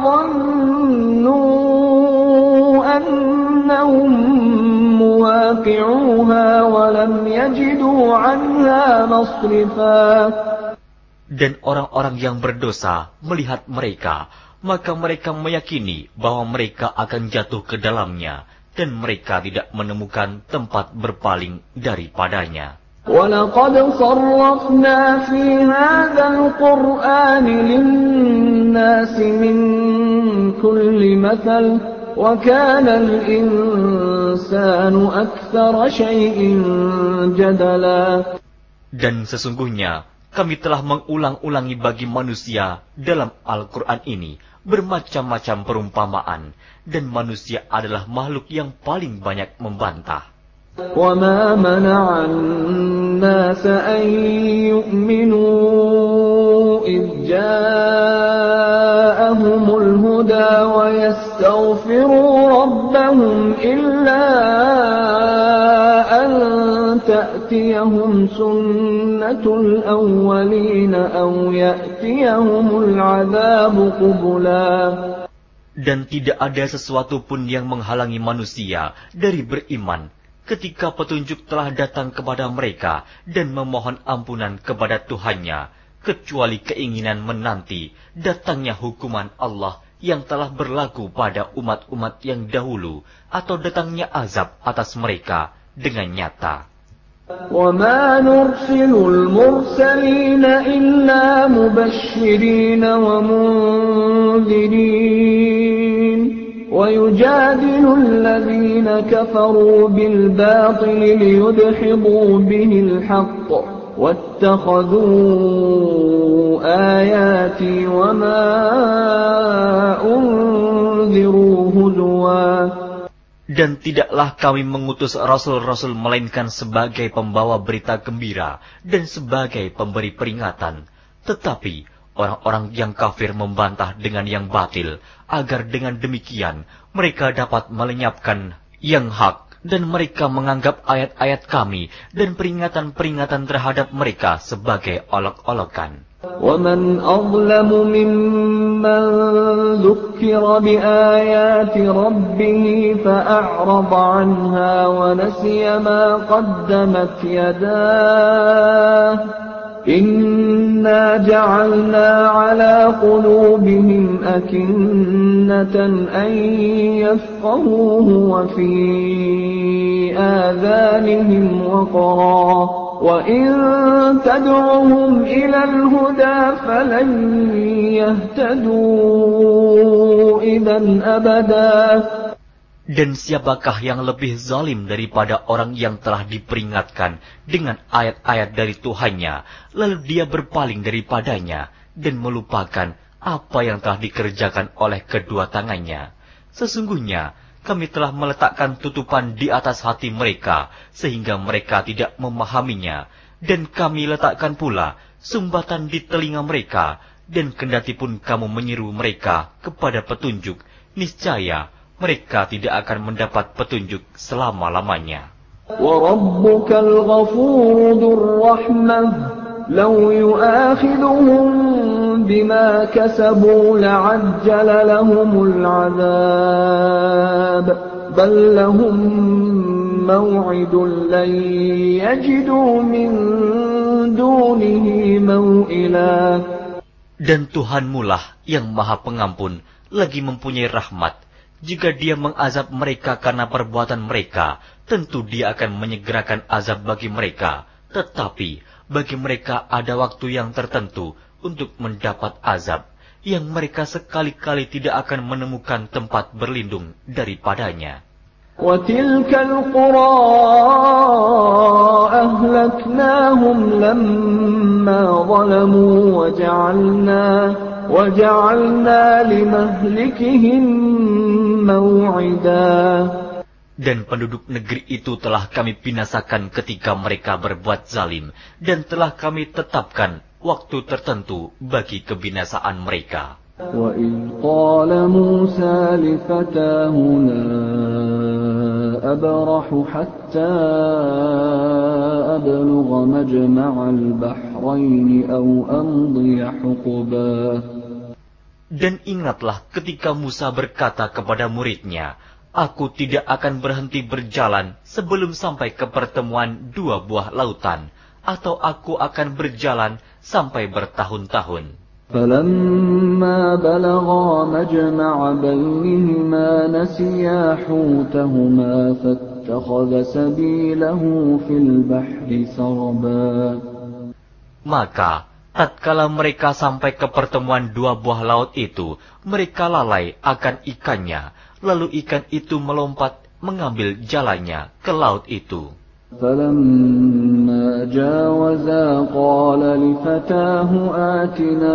فَظَنُّوا أَنَّهُمْ مُوَاقِعُوهَا وَلَمْ يَجِدُوا عَنْهَا مَصْرِفًا. Dan orang-orang yang berdosa melihat mereka, maka mereka meyakini bahwa mereka akan jatuh ke dalamnya, dan mereka tidak menemukan tempat berpaling daripadanya. وَلَقَدْ صَرَّفْنَا فِي هَذَا الْقُرْآنِ لِلنَّاسِ مِنْ كُلِّ مَثَلٍ وَكَانَ الْإِنسَانُ أَكْثَرَ شَيْءٍ جَدَلًا. Dan sesungguhnya kami telah mengulang-ulangi bagi manusia dalam Al-Quran ini bermacam-macam perumpamaan, dan manusia adalah makhluk yang paling banyak membantah. وَمَا مَنَعَ النَّاسَ أَن يُؤْمِنُوا إِذْ جَاءَهُمُ الْهُدَى وَيَسْتَغْفِرُوا رَبَّهُمْ إِلَّا أَن تَأْتِيَهُمْ سُنَّةُ الْأَوَّلِينَ أَوْ يَأْتِيَهُمُ الْعَذَابُ قُبُلًا. Dan tidak ada sesuatu pun yang menghalangi manusia dari beriman ketika petunjuk telah datang kepada mereka dan memohon ampunan kepada Tuhannya, kecuali keinginan menanti datangnya hukuman Allah yang telah berlaku pada umat-umat yang dahulu, atau datangnya azab atas mereka dengan nyata. وَمَا نُرْسِلُ الْمُرْسَلِينَ إِلَّا مُبَشِّرِينَ وَمُنذِرِينَ وَيُجَادِلُ الَّذِينَ كَفَرُوا بِالْبَاطِلِ لِيُدْحِضُوا بِهِ الْحَقَّ وَاتَّخَذُوا آيَاتِي وَمَا أُنذِرُوا هُزُوًا. Dan tidaklah kami mengutus rasul-rasul melainkan sebagai pembawa berita gembira dan sebagai pemberi peringatan. Tetapi orang-orang yang kafir membantah dengan yang batil, agar dengan demikian mereka dapat melenyapkan yang hak, dan mereka menganggap ayat-ayat kami dan peringatan-peringatan terhadap mereka sebagai olok-olokan. وَمَنْ أَظْلَمُ مِمَّنْ ذُكِّرَ بِآيَاتِ رَبِّهِ فَأَعْرَضَ عَنْهَا وَنَسِيَ مَا قَدَّمَتْ يَدَاهُ إِنَّا جَعَلْنَا عَلَى قُلُوبِهِمْ أَكِنَّةً أَنْ يَفْقَهُوهُ وَفِي آذَانِهِمْ وَقْرًا وَإِنْ تَدْعُهُمْ إِلَى الْهُدَى فَلَنْ يَهْتَدُوا إِذًا أَبَدًا. Dan siapakah yang lebih zalim daripada orang yang telah diperingatkan dengan ayat-ayat dari Tuhannya, lalu dia berpaling daripadanya dan melupakan apa yang telah dikerjakan oleh kedua tangannya. Sesungguhnya kami telah meletakkan tutupan di atas hati mereka sehingga mereka tidak memahaminya, dan kami letakkan pula sumbatan di telinga mereka, dan kendatipun kamu menyeru mereka kepada petunjuk, niscaya mereka tidak akan mendapat petunjuk selama-lamanya. وَرَبُّكَ الْغَفُورُ ذُو الرَّحْمَةِ لَوْ يُؤَاخِذُهُم بِمَا كَسَبُوا لَعَجَّلَ لَهُمُ الْعَذَابَ بَل لَّهُم مَّوْعِدٌ لَّن يَجِدُوا مِن دُونِهِ مَوْئِلًا. Dan Tuhanmulah yang Maha Pengampun lagi mempunyai rahmat. Jika dia mengazab mereka karena perbuatan mereka, tentu dia akan menyegerakan azab bagi mereka. Tetapi bagi mereka ada waktu yang tertentu untuk mendapat azab, yang mereka sekali-kali tidak akan menemukan tempat berlindung daripadanya. وَتِلْكَ الْقُرَىٰ أَهْلَكْنَاهُمْ لَمَّا ظَلَمُوا وَجَعَلْنَا وَجَعَلْنَا لِمَهْلِكِهِم مَّوْعِدًا. Dan penduduk negeri itu telah kami binasakan ketika mereka berbuat zalim, dan telah kami tetapkan waktu tertentu bagi kebinasaan mereka. وَإِذْ قَالَ مُوسَىٰ لِفَتَاهُ لَا أَبْرَحُ حَتَّىٰ أَبْلُغَ مَجْمَعَ الْبَحْرَيْنِ أَوْ أَمْضِيَ حُقُبًا. Dan ingatlah ketika Musa berkata kepada muridnya, Aku tidak akan berhenti berjalan sebelum sampai ke pertemuan dua buah lautan, atau aku akan berjalan sampai bertahun-tahun. فَلَمَّا بَلَغَا مَجْمَعَ بَيْنِهِمَا نَسِيَا حُوتَهُمَا فَاتَّخَذَ سَبِيلَهُ فِي الْبَحْرِ سَرَبًا. Maka tatkala mereka sampai ke pertemuan dua buah laut itu, mereka lalai akan ikannya, Lalu ikan itu melompat mengambil jalannya ke laut itu. فَلَمَّا جَاوَزَا قَالَ لِفَتَاهُ آتِنَا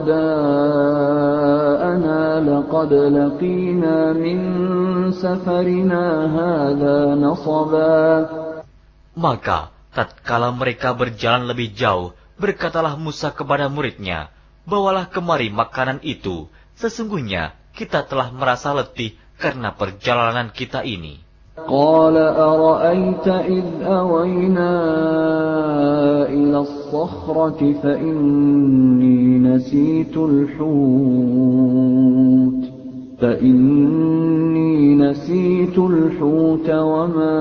غَدَاءَنَا لَقَدْ لَقِينَا مِنْ سَفَرِنَا هَذَا نَصَبًا. Maka tatkala mereka berjalan lebih jauh, berkatalah Musa kepada muridnya, "Bawalah kemari makanan itu. Sesungguhnya kita telah merasa letih karena perjalanan kita ini." قَالَ أَرَأَيْتَ إِذْ أَوَيْنَا إِلَى الصَّخْرَةِ فَإِنِّي نَسِيتُ الْحُوتَ فَإِنِّي نَسِيتُ الْحُوتَ وَمَا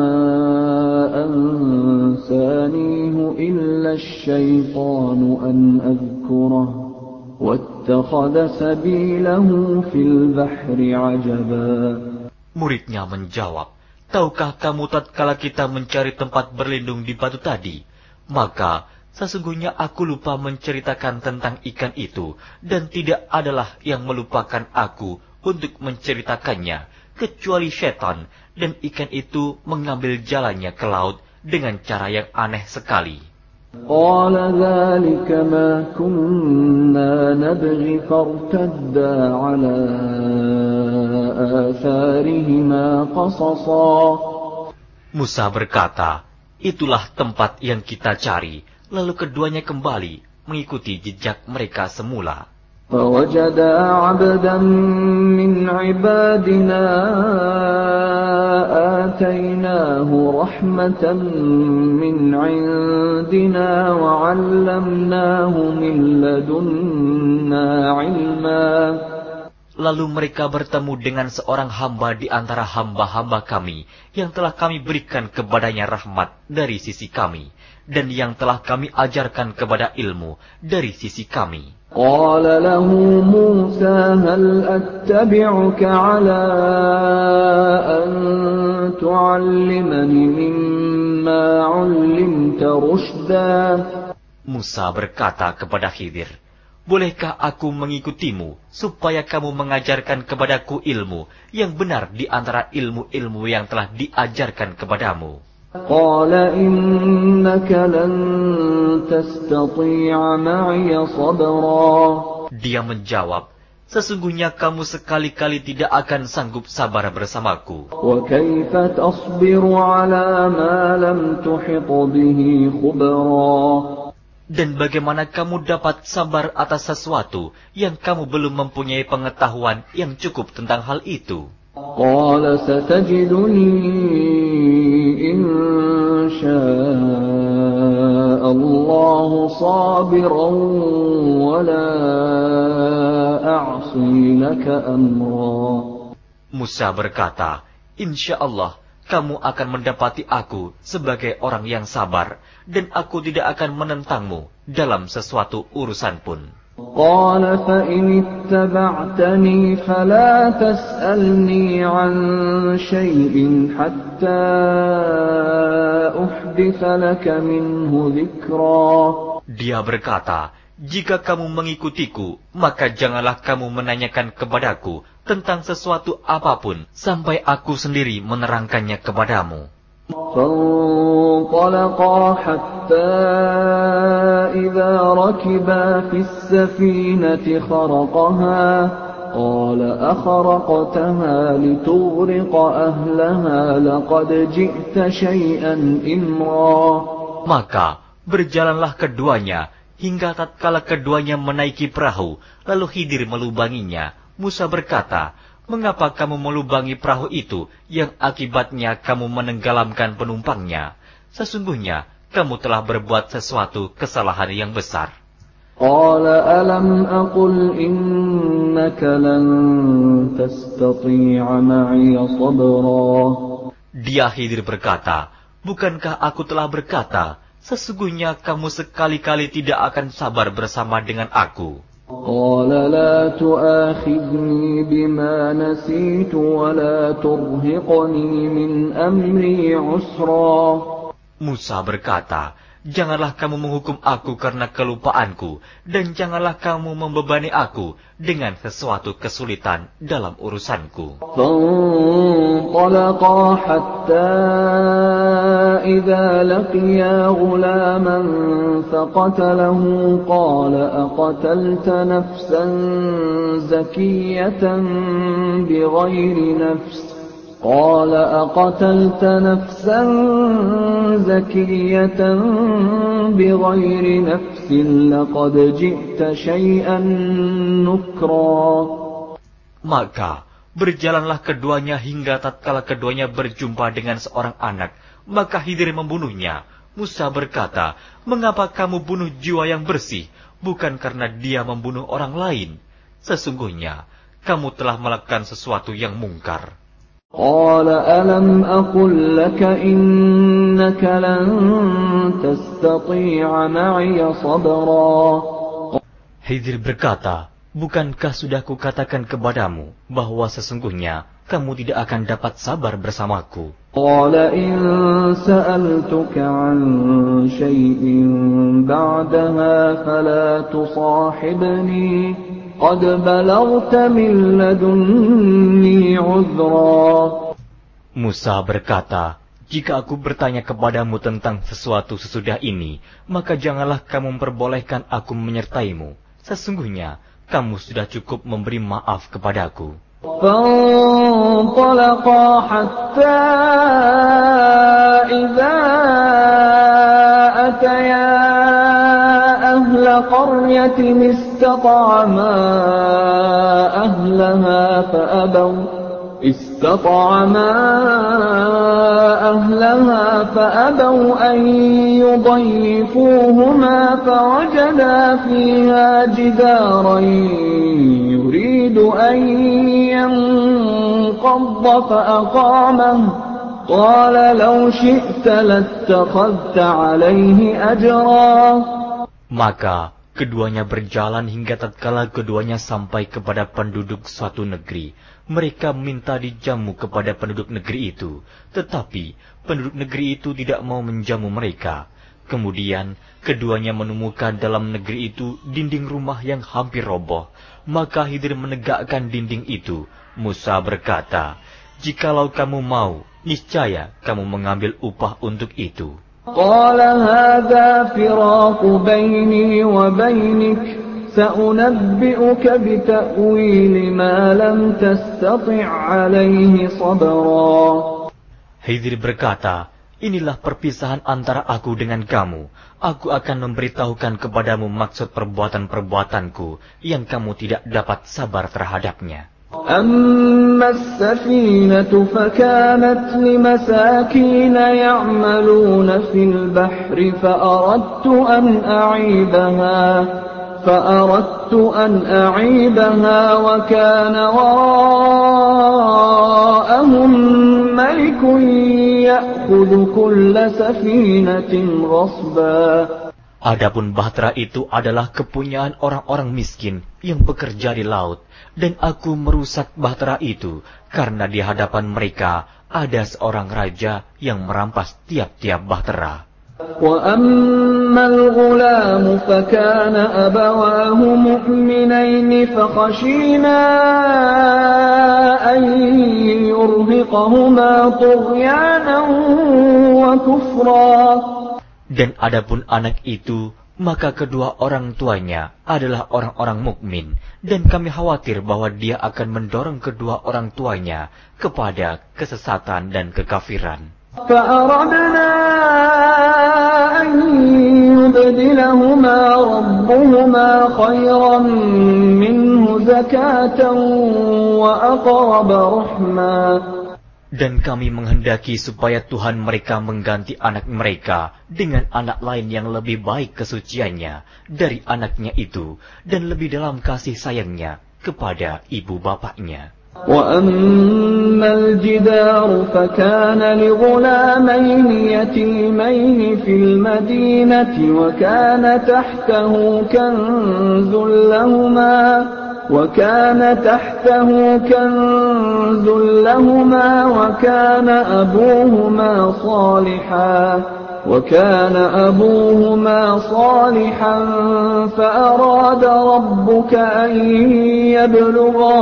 أَنسَانِيهُ إِلَّا الشَّيْطَانُ أَنْ أَذْكُرَهُ وَاتَّخَذَ سَبِيلَهُ فِي الْبَحْرِ عَجَبًا. Muridnya menjawab, "Tahukah kamu tatkala kita mencari tempat berlindung di batu tadi? Maka sesungguhnya aku lupa menceritakan tentang ikan itu, dan tidak adalah yang melupakan aku untuk menceritakannya, kecuali setan, dan ikan itu mengambil jalannya ke laut dengan cara yang aneh sekali." قَالَ ذَلِكَ مَا كُنَّا نَبْغِ فَارْتَدَّا عَلَى آثَارِهِمَا قَصَصًا. Musa berkata, "Itulah tempat yang kita cari." Lalu keduanya kembali mengikuti jejak mereka semula. فَوَجَدَا عَبْدًا مِّنْ عِبَادِنَا آتَيْنَاهُ رَحْمَةً مِّنْ عِندِنَا وَعَلَّمْنَاهُ مِن لَّدُنَّا عِلْمًا. Lalu mereka bertemu dengan seorang hamba di antara hamba-hamba kami, yang telah kami berikan kepadanya rahmat dari sisi kami, dan yang telah kami ajarkan kepada ilmu dari sisi kami. قَالَ لَهُ مُوسَى هَلْ أَتَّبِعُكَ عَلَىٰ أَن تُعَلِّمَنِ مِمَّا عُلِّمْتَ رُشْدًا. Musa berkata kepada Khidir, "Bolehkah aku mengikutimu, supaya kamu mengajarkan kepadaku ilmu yang benar di antara ilmu-ilmu yang telah diajarkan kepadamu?" قَالَ إِنَّكَ لَن تَسْتَطِيعَ مَعِيَ صَبْرًا. Dia menjawab, "Sesungguhnya kamu sekali-kali tidak akan sanggup sabar bersamaku. وَكَيْفَ تَصْبِرُ عَلَىٰ مَا لَمْ تُحِطْ بِهِ خُبْرًا. Dan bagaimana kamu dapat sabar atas sesuatu yang kamu belum mempunyai pengetahuan yang cukup tentang hal itu?" قَالَ سَتَجِدُنِي إِن شَاءَ اللَّهُ صَابِرًا وَلَا أَعْصِي لَكَ أَمْرًا. Musa berkata, "Insya Allah kamu akan mendapati aku sebagai orang yang sabar, dan aku tidak akan menentangmu dalam sesuatu urusan pun." قَالَ فَإِنِ اتَّبَعْتَنِي فَلَا تَسْأَلْنِي عَن شَيْءٍ حَتَّى أُحْدِثَ لَكَ مِنْهُ ذِكْرًا. Dia berkata, "Jika kamu mengikutiku, maka janganlah kamu menanyakan kepadaku tentang sesuatu apapun, sampai aku sendiri menerangkannya kepadamu." فانطلقا حتى إذا ركبا في السفينة خرقها قال أخرقتها لتغرق أهلها لقد جئت شيئا إمرا. Maka berjalanlah keduanya hingga tatkala keduanya menaiki perahu, lalu Khidir melubanginya. Musa berkata, "Mengapa kamu melubangi perahu itu, yang akibatnya kamu menenggelamkan penumpangnya? Sesungguhnya kamu telah berbuat sesuatu kesalahan yang besar." قَالَ أَلَمْ أَقُلْ إِنَّكَ لَن تَسْتَطِيعَ مَعِيَ صَبْرًا. Dia Khidir berkata, "Bukankah aku telah berkata, sesungguhnya kamu sekali-kali tidak akan sabar bersama dengan aku?" قَالَ لَا تُؤَاخِذْنِي بِمَا نَسِيتُ وَلَا تُرْهِقْنِي مِنْ أَمْرِي عُسْرًا. Musa berkata, "Janganlah kamu menghukum aku karena kelupaanku, dan janganlah kamu membebani aku dengan sesuatu kesulitan dalam urusanku." فانطلقا حتى إذا لقيا غلاما فقتله قال أقتلت نفسا زكية بغير نفس قال أقتلت نفسا زكية بغير نفس لقد جئت شيئا نكرا. Maka berjalanlah keduanya hingga tatkala keduanya berjumpa dengan seorang anak, maka Khidir membunuhnya. Musa berkata, "Mengapa kamu bunuh jiwa yang bersih, bukan karena dia membunuh orang lain? Sesungguhnya kamu telah melakukan sesuatu yang mungkar." قال ألم أقل لك إنك لن تستطيع معي صبرا. Khidir berkata, "Bukankah sudah kukatakan kepadamu bahwa sesungguhnya kamu tidak akan dapat sabar bersamaku?" قال إن سألتك عن شيء بعدها فلا تصاحبني قد بلغت من لدني عذرا. Musa berkata, "Jika aku bertanya kepadamu tentang sesuatu sesudah ini, maka janganlah kamu memperbolehkan aku menyertaimu. Sesungguhnya kamu sudah cukup memberi maaf kepadaku." فانطلقا حتى إذا أتيا أهل قرية استطعما أهلها فأبوا استطعما أهلها فأبوا أن يضيفوهما فوجدا فيها جدارا يريد أن ينقض فأقامه قال لو شئت لاتخذت عليه أجرا. Maka keduanya berjalan hingga tatkala keduanya sampai kepada penduduk suatu negeri. Mereka minta dijamu kepada penduduk negeri itu, tetapi penduduk negeri itu tidak mau menjamu mereka. Kemudian keduanya menemukan dalam negeri itu dinding rumah yang hampir roboh. Maka Khidir menegakkan dinding itu. Musa berkata, "Jikalau kamu mau, niscaya kamu mengambil upah untuk itu." قال هذا فراق بيني وبينك سأنبئك بتأويل ما لم تستطع عليه صبرا. Khidir berkata, "Inilah perpisahan antara aku dengan kamu. Aku akan memberitahukan kepadamu maksud perbuatan-perbuatanku yang kamu tidak dapat sabar terhadapnya." أما السفينة فكانت لمساكين يعملون في البحر فأردت أن أعيبها فأردت أن أعيبها وكان وراءهم ملك يأخذ كل سفينة غصبا. Adapun bahtera itu adalah kepunyaan orang-orang miskin yang bekerja di laut, dan aku merusak bahtera itu karena di hadapan mereka ada seorang raja yang merampas tiap-tiap bahtera. وَأَمَّا الْغُلَامُ فَكَانَ أَبَوَاهُ مُؤْمِنَيْنِ فَخَشِينَا أَن يُرْهِقَهُمَا طُغْيَانًا وَكُفْرًا. Dan adapun anak itu, maka kedua orang tuanya adalah orang-orang mukmin, dan kami khawatir bahwa dia akan mendorong kedua orang tuanya kepada kesesatan dan kekafiran. فَأَرَدْنَا أَن يُبْدِلَهُمَا رَبُّهُمَا خَيْرًا مِّنْهُ زَكَاةً وَأَقْرَبَ رَحْمًا. Dan kami menghendaki supaya Tuhan mereka mengganti anak mereka dengan anak lain yang lebih baik kesuciannya dari anaknya itu, dan lebih dalam kasih sayangnya kepada ibu bapaknya. وَأَمَّا الْجِدَارُ فَكَانَ لِغُلَامَيْنِ يَتِيمَيْنِ فِي الْمَدِينَةِ وَكَانَ تَحْتَهُ كَنزٌ لَّهُمَا وَكَانَ تَحْتَهُ كَنزٌ لَّهُمَا وَكَانَ أَبُوهُمَا صَالِحًا وكان أبوهما صالحا فأراد ربك أن يبلغا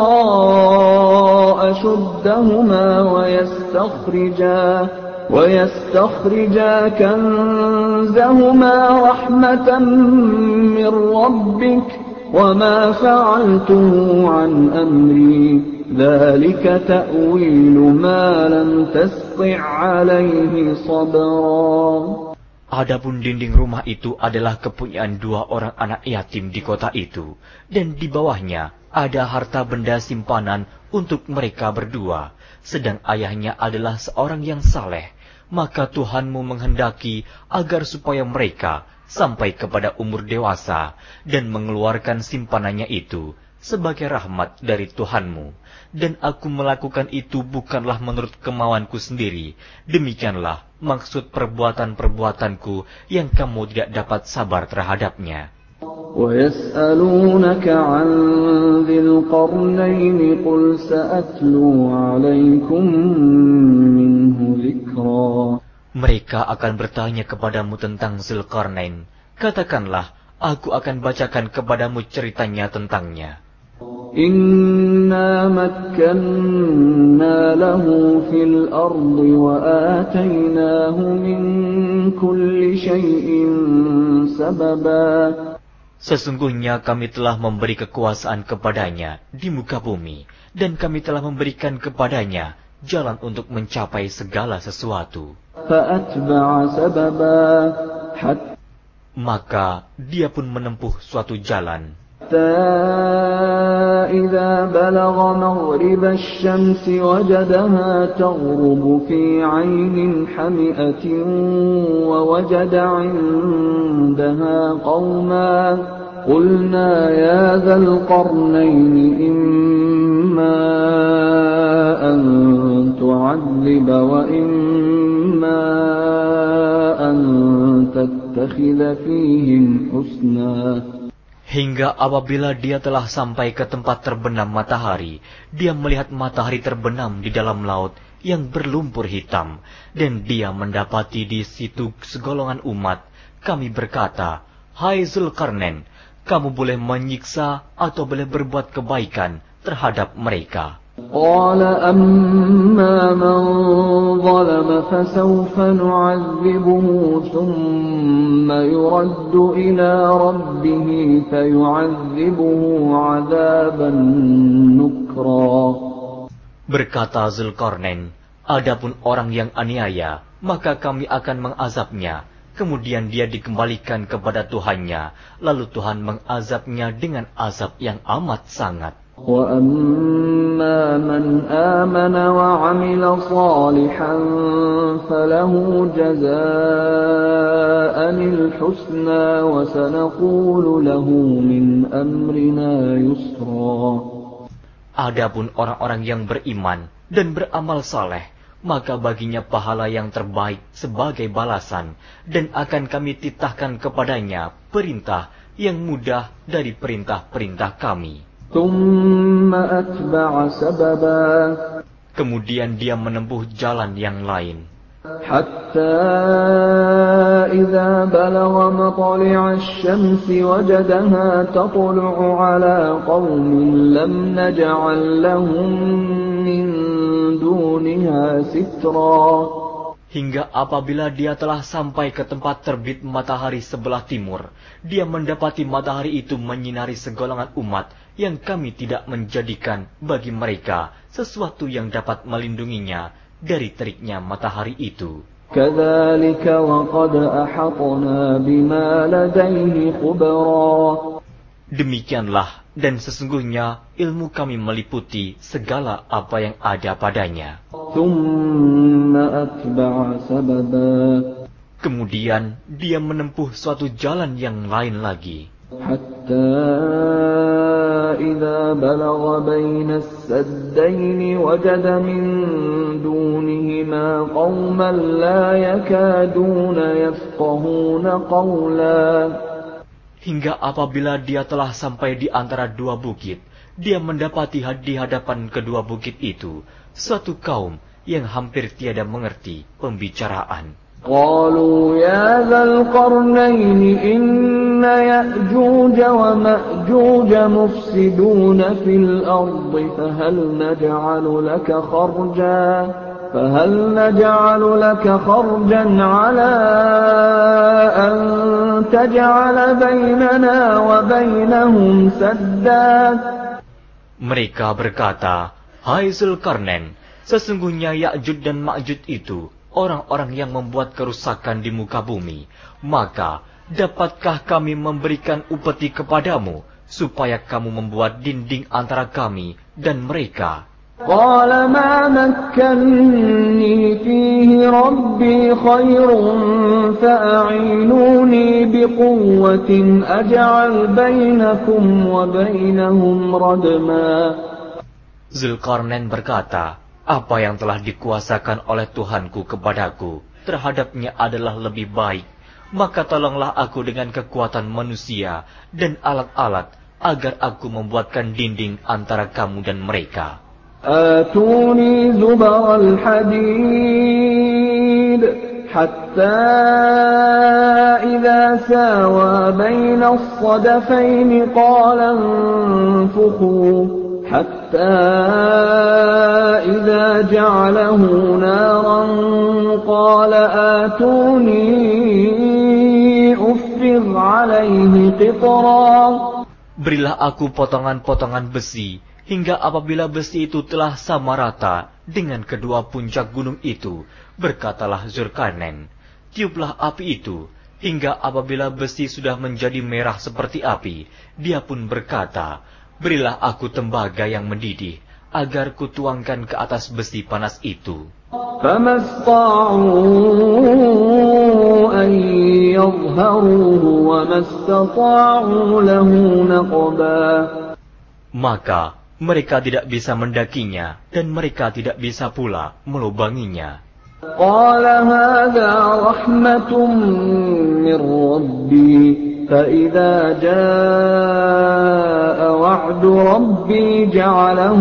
أشدهما ويستخرجا ويستخرجا كنزهما رحمة من ربك وما فعلته عن أمري ذلك تأويل ما لم تسطع عليه صبرا. Adapun dinding rumah itu adalah kepunyaan dua orang anak yatim di kota itu, dan di bawahnya ada harta benda simpanan untuk mereka berdua, sedang ayahnya adalah seorang yang saleh. Maka Tuhanmu menghendaki agar supaya mereka sampai kepada umur dewasa dan mengeluarkan simpanannya itu sebagai rahmat dari Tuhanmu. Dan aku melakukan itu bukanlah menurut kemauanku sendiri. Demikianlah maksud perbuatan-perbuatanku yang kamu tidak dapat sabar terhadapnya. وَيَسْأَلُونَكَ عَنْ ذِي الْقَرْنَيْنِ قُلْ سَأَتْلُو عَلَيْكُمْ مِنْهُ ذِكْرًا. Mereka akan bertanya kepadamu tentang Zulkarnain. Katakanlah, aku akan bacakan kepadamu ceritanya tentangnya. Inna makkanna lahu fil ardi wa atainahu min kulli syai'in sababa. Sesungguhnya kami telah memberi kekuasaan kepadanya di muka bumi, dan kami telah memberikan kepadanya jalan untuk mencapai segala sesuatu. Fa'atba'a sababa. Maka dia pun menempuh suatu jalan. حتى إذا بلغ مغرب الشمس وجدها تغرب في عين حمئة ووجد عندها قوما قلنا يا ذا القرنين إما أن تعذب وإما أن تتخذ فيهم حسنا. Hingga apabila dia telah sampai ke tempat terbenam matahari, dia melihat matahari terbenam di dalam laut yang berlumpur hitam, dan dia mendapati di situ segolongan umat. Kami berkata, "Hai Zulkarnain, kamu boleh menyiksa atau boleh berbuat kebaikan terhadap mereka." Qala amma man zalama fasawfa nu'adzibuhu thumma yuraddu ila rabbih fayu'adzibuhu 'adzaban nukra. Berkata Zulkarnain, adapun orang yang aniaya, maka kami akan mengazabnya. Kemudian dia dikembalikan kepada Tuhannya, lalu Tuhan mengazabnya dengan azab yang amat sangat. وَأَمَّا مَنْ آمَنَ وَعَمِلَ صَالِحًا فَلَهُ جَزَاءً الْحُسْنَى وَسَنَقُولُ لَهُ مِنْ أَمْرِنَا يُسْرًا. Adapun orang-orang yang beriman dan beramal saleh, maka baginya pahala yang terbaik sebagai balasan, dan akan kami titahkan kepadanya perintah yang mudah dari perintah-perintah kami. Kemudian dia menempuh jalan yang lain. Hatta idza balagha matli'a asy-syamsi wajadaha tatlu'u 'ala qaumin lam naj'al lahum min duniha sitra. Hingga apabila dia telah sampai ke tempat terbit matahari sebelah timur, dia mendapati matahari itu menyinari segolongan umat yang kami tidak menjadikan bagi mereka sesuatu yang dapat melindunginya dari teriknya matahari itu. Kadzalika wa qad ahatna bima ladayhi khubra. Demikianlah, dan sesungguhnya ilmu kami meliputi segala apa yang ada padanya. Kemudian dia menempuh suatu jalan yang lain lagi. Hatta idza balagha baina as-saddayn wajada min dunihima qauman la yakaduna yafqahuna qawla. Hingga apabila dia telah sampai di antara dua bukit, dia mendapati di hadapan kedua bukit itu suatu kaum yang hampir tiada mengerti pembicaraan. قالوا يا ذا القرنين إن يأجوج ومأجوج مفسدون في الأرض فهل نجعل لك خرجا فهل نجعل لك خرجا على أن تجعل بيننا وبينهم سدا. Mereka berkata, "Hai Zulkarnain, sesungguhnya Ya'juj dan Ma'juj itu orang-orang yang membuat kerusakan di muka bumi. Maka, dapatkah kami memberikan upeti kepadamu, supaya kamu membuat dinding antara kami dan mereka?" قال ما مكنني فيه ربي خير فأعينوني بقوة أجعل بينكم وبينهم ردما. Zulkarnain berkata, "Apa yang telah dikuasakan oleh Tuhanku kepadaku terhadapnya adalah lebih baik. Maka tolonglah aku dengan kekuatan manusia dan alat-alat agar aku membuatkan dinding antara kamu dan mereka." آتوني زبر الحديد حتى إذا ساوى بين الصدفين قال انفخوا حتى إذا جعله نارا قال آتوني أفرغ عليه قطرا. Berilah aku potongan-potongan besi, hingga apabila besi itu telah sama rata dengan kedua puncak gunung itu, berkatalah Zulkarnain, "Tiuplah api itu," hingga apabila besi sudah menjadi merah seperti api, dia pun berkata, "Berilah aku tembaga yang mendidih, agar kutuangkan ke atas besi panas itu." فما استطاعوا أن يظهروه وما استطاعوا له نقبا. Maka mereka tidak bisa mendakinya, dan mereka tidak bisa pula melubanginya. قال هذا رحمة من ربي فإذا جاء وعد ربي جعله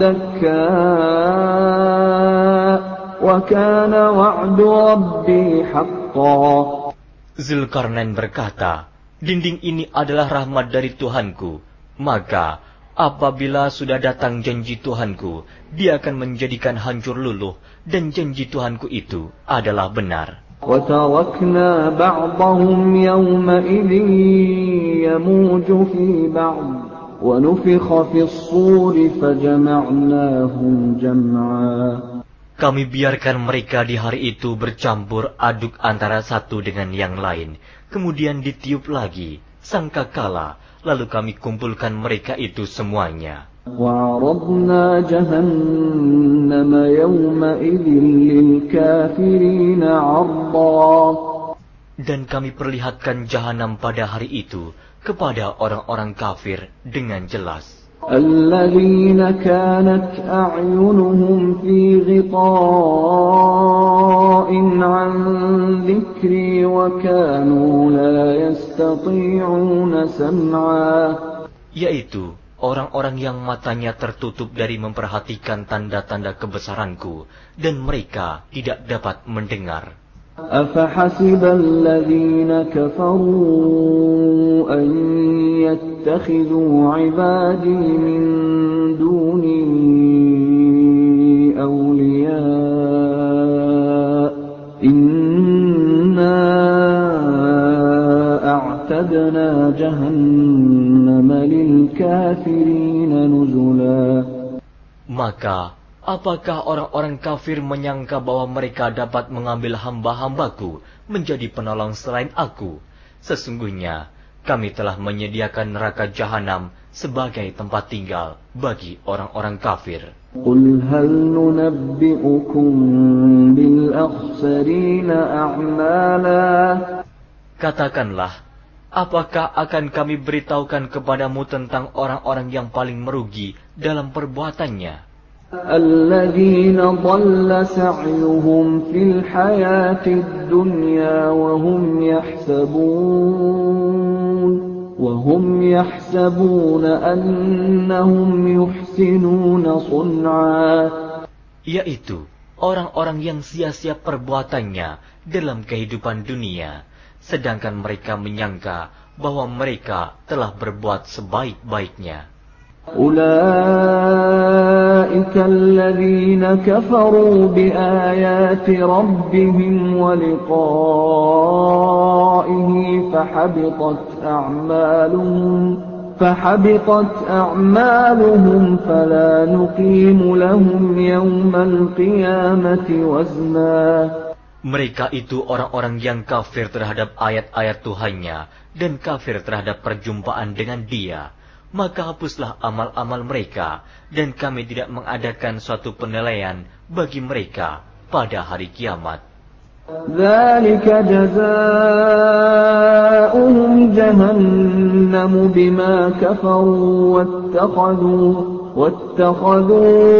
دكاء وكان وعد ربي حقا. Zulkarnain berkata, "Dinding ini adalah rahmat dari Tuhanku, maka apabila sudah datang janji Tuhanku, dia akan menjadikan hancur luluh, dan janji Tuhanku itu adalah benar." وَتَرَكْنَا بَعْضَهُمْ يَوْمَئِذٍ يَمُوجُ فِي بَعْضٍ وَنُفِخَ فِي الصُّورِ فَجَمَعْنَاهُمْ جَمْعًا. Kami biarkan mereka di hari itu bercampur aduk antara satu dengan yang lain, kemudian ditiup lagi sangkakala, lalu kami kumpulkan mereka itu semuanya. وَعَرَضْنَا جَهَنَّمَ يَوْمَئِذٍ لِلْكَافِرِينَ عَرْضًا. Dan kami perlihatkan jahanam pada hari itu kepada orang-orang kafir dengan jelas. الَّذِينَ كَانَتْ أَعْيُنُهُمْ فِي غِطَاءٍ عَنْ ذِكْرِي وَكَانُوا لَا يَسْتَطِيعُونَ سَمْعًا. Yaitu orang-orang yang matanya tertutup dari memperhatikan tanda-tanda kebesaranku, dan mereka tidak dapat mendengar. أَفَحَسِبَ الَّذِينَ كَفَرُوا أَن يَتَّخِذُوا عِبَادِي مِن دُونِي أَوْلِيَاءَ إِنَّا أَعْتَدْنَا جَهَنَّمَ لِلْكَافِرِينَ نُزُلًا. Maka apakah orang-orang kafir menyangka bahwa mereka dapat mengambil hamba-hambaku menjadi penolong selain aku? Sesungguhnya kami telah menyediakan neraka jahanam sebagai tempat tinggal bagi orang-orang kafir. قُلْ هَلْ نُنَبِّئُكُمْ بِالْأَخْسَرِينَ أَعْمَالًا. Katakanlah, apakah akan kami beritahukan kepadamu tentang orang-orang yang paling merugi dalam perbuatannya? الَّذِينَ ضَلَّ سَعْيُهُمْ فِي الْحَيَاةِ الدُّنْيَا وَهُمْ يَحْسَبُونَ وَهُمْ يَحْسَبُونَ أَنَّهُمْ يُحْسِنُونَ صُنْعًا. Yaitu orang-orang yang sia-sia perbuatannya dalam kehidupan dunia, sedangkan mereka menyangka bahwa mereka telah berbuat sebaik-baiknya. أولئك الذين كفروا بآيات ربهم ولقائه فحبطت أعمالهم فحبطت أعمالهم فلا نقيم لهم يوم القيامة وزنا. Mereka itu orang-orang yang kafir terhadap ayat-ayat Tuhannya dan kafir terhadap perjumpaan dengan Dia. Maka hapuslah amal-amal mereka, dan kami tidak mengadakan suatu penilaian bagi mereka pada hari kiamat. ذلك جزاؤهم جهنم بما كفروا واتخذوا واتخذوا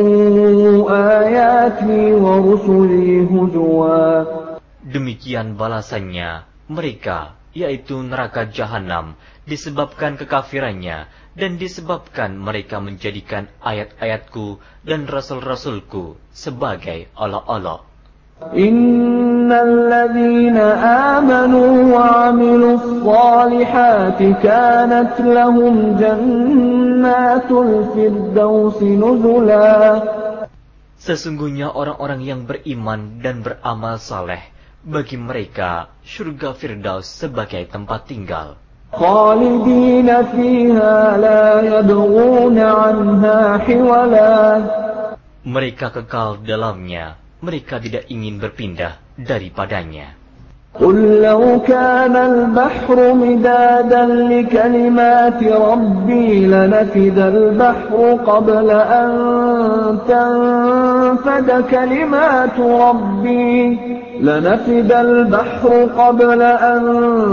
آياتي ورسلي هزوا. Demikian balasannya mereka, yaitu neraka jahanam, disebabkan kekafirannya dan disebabkan mereka menjadikan ayat-ayatku dan rasul-rasulku sebagai olok-olok. Innal ladzina amanu wa 'amilus shalihati kanat lahum jannatul firdausi nuzula. Sesungguhnya orang-orang yang beriman dan beramal saleh, bagi mereka surga Firdaus sebagai tempat tinggal. Khalidina fiha la yabghuna 'anha hiwala. Mereka kekal dalamnya, mereka tidak ingin berpindah daripadanya. قل لو كان البحر مدادا لكلمات ربي لنفد البحر قبل أن تنفد كلمات ربي لنفد البحر قبل أن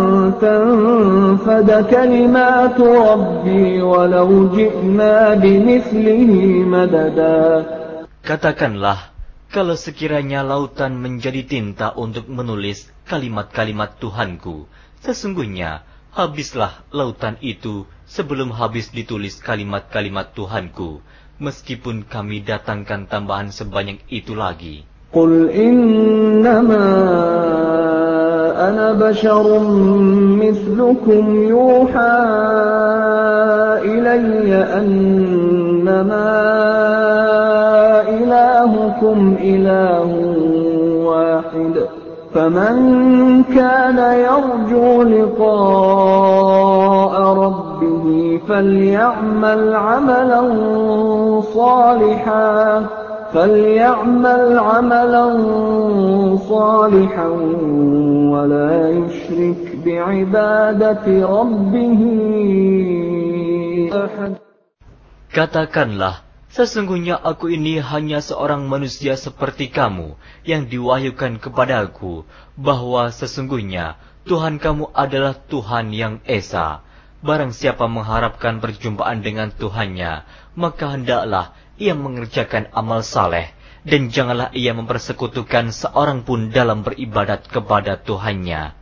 تنفد كلمات ربي ولو جئنا بمثله مددا. Katakanlah, kalau sekiranya lautan menjadi tinta untuk menulis kalimat-kalimat Tuhanku, sesungguhnya habislah lautan itu sebelum habis ditulis kalimat-kalimat Tuhanku, meskipun kami datangkan tambahan sebanyak itu lagi. Qul innama ana basyarum mithlukum yuha ilayya annama ilahukum ilahun wahid. فمن كان يرجو لقاء ربه فليعمل عملا صالحا فليعمل عملا صالحا ولا يشرك بعبادة ربه أحد. Katakanlah, sesungguhnya aku ini hanya seorang manusia seperti kamu yang diwahyukan kepadaku, bahwa sesungguhnya Tuhan kamu adalah Tuhan yang Esa. Barang siapa mengharapkan perjumpaan dengan Tuhannya, maka hendaklah ia mengerjakan amal saleh, dan janganlah ia mempersekutukan seorang pun dalam beribadat kepada Tuhannya.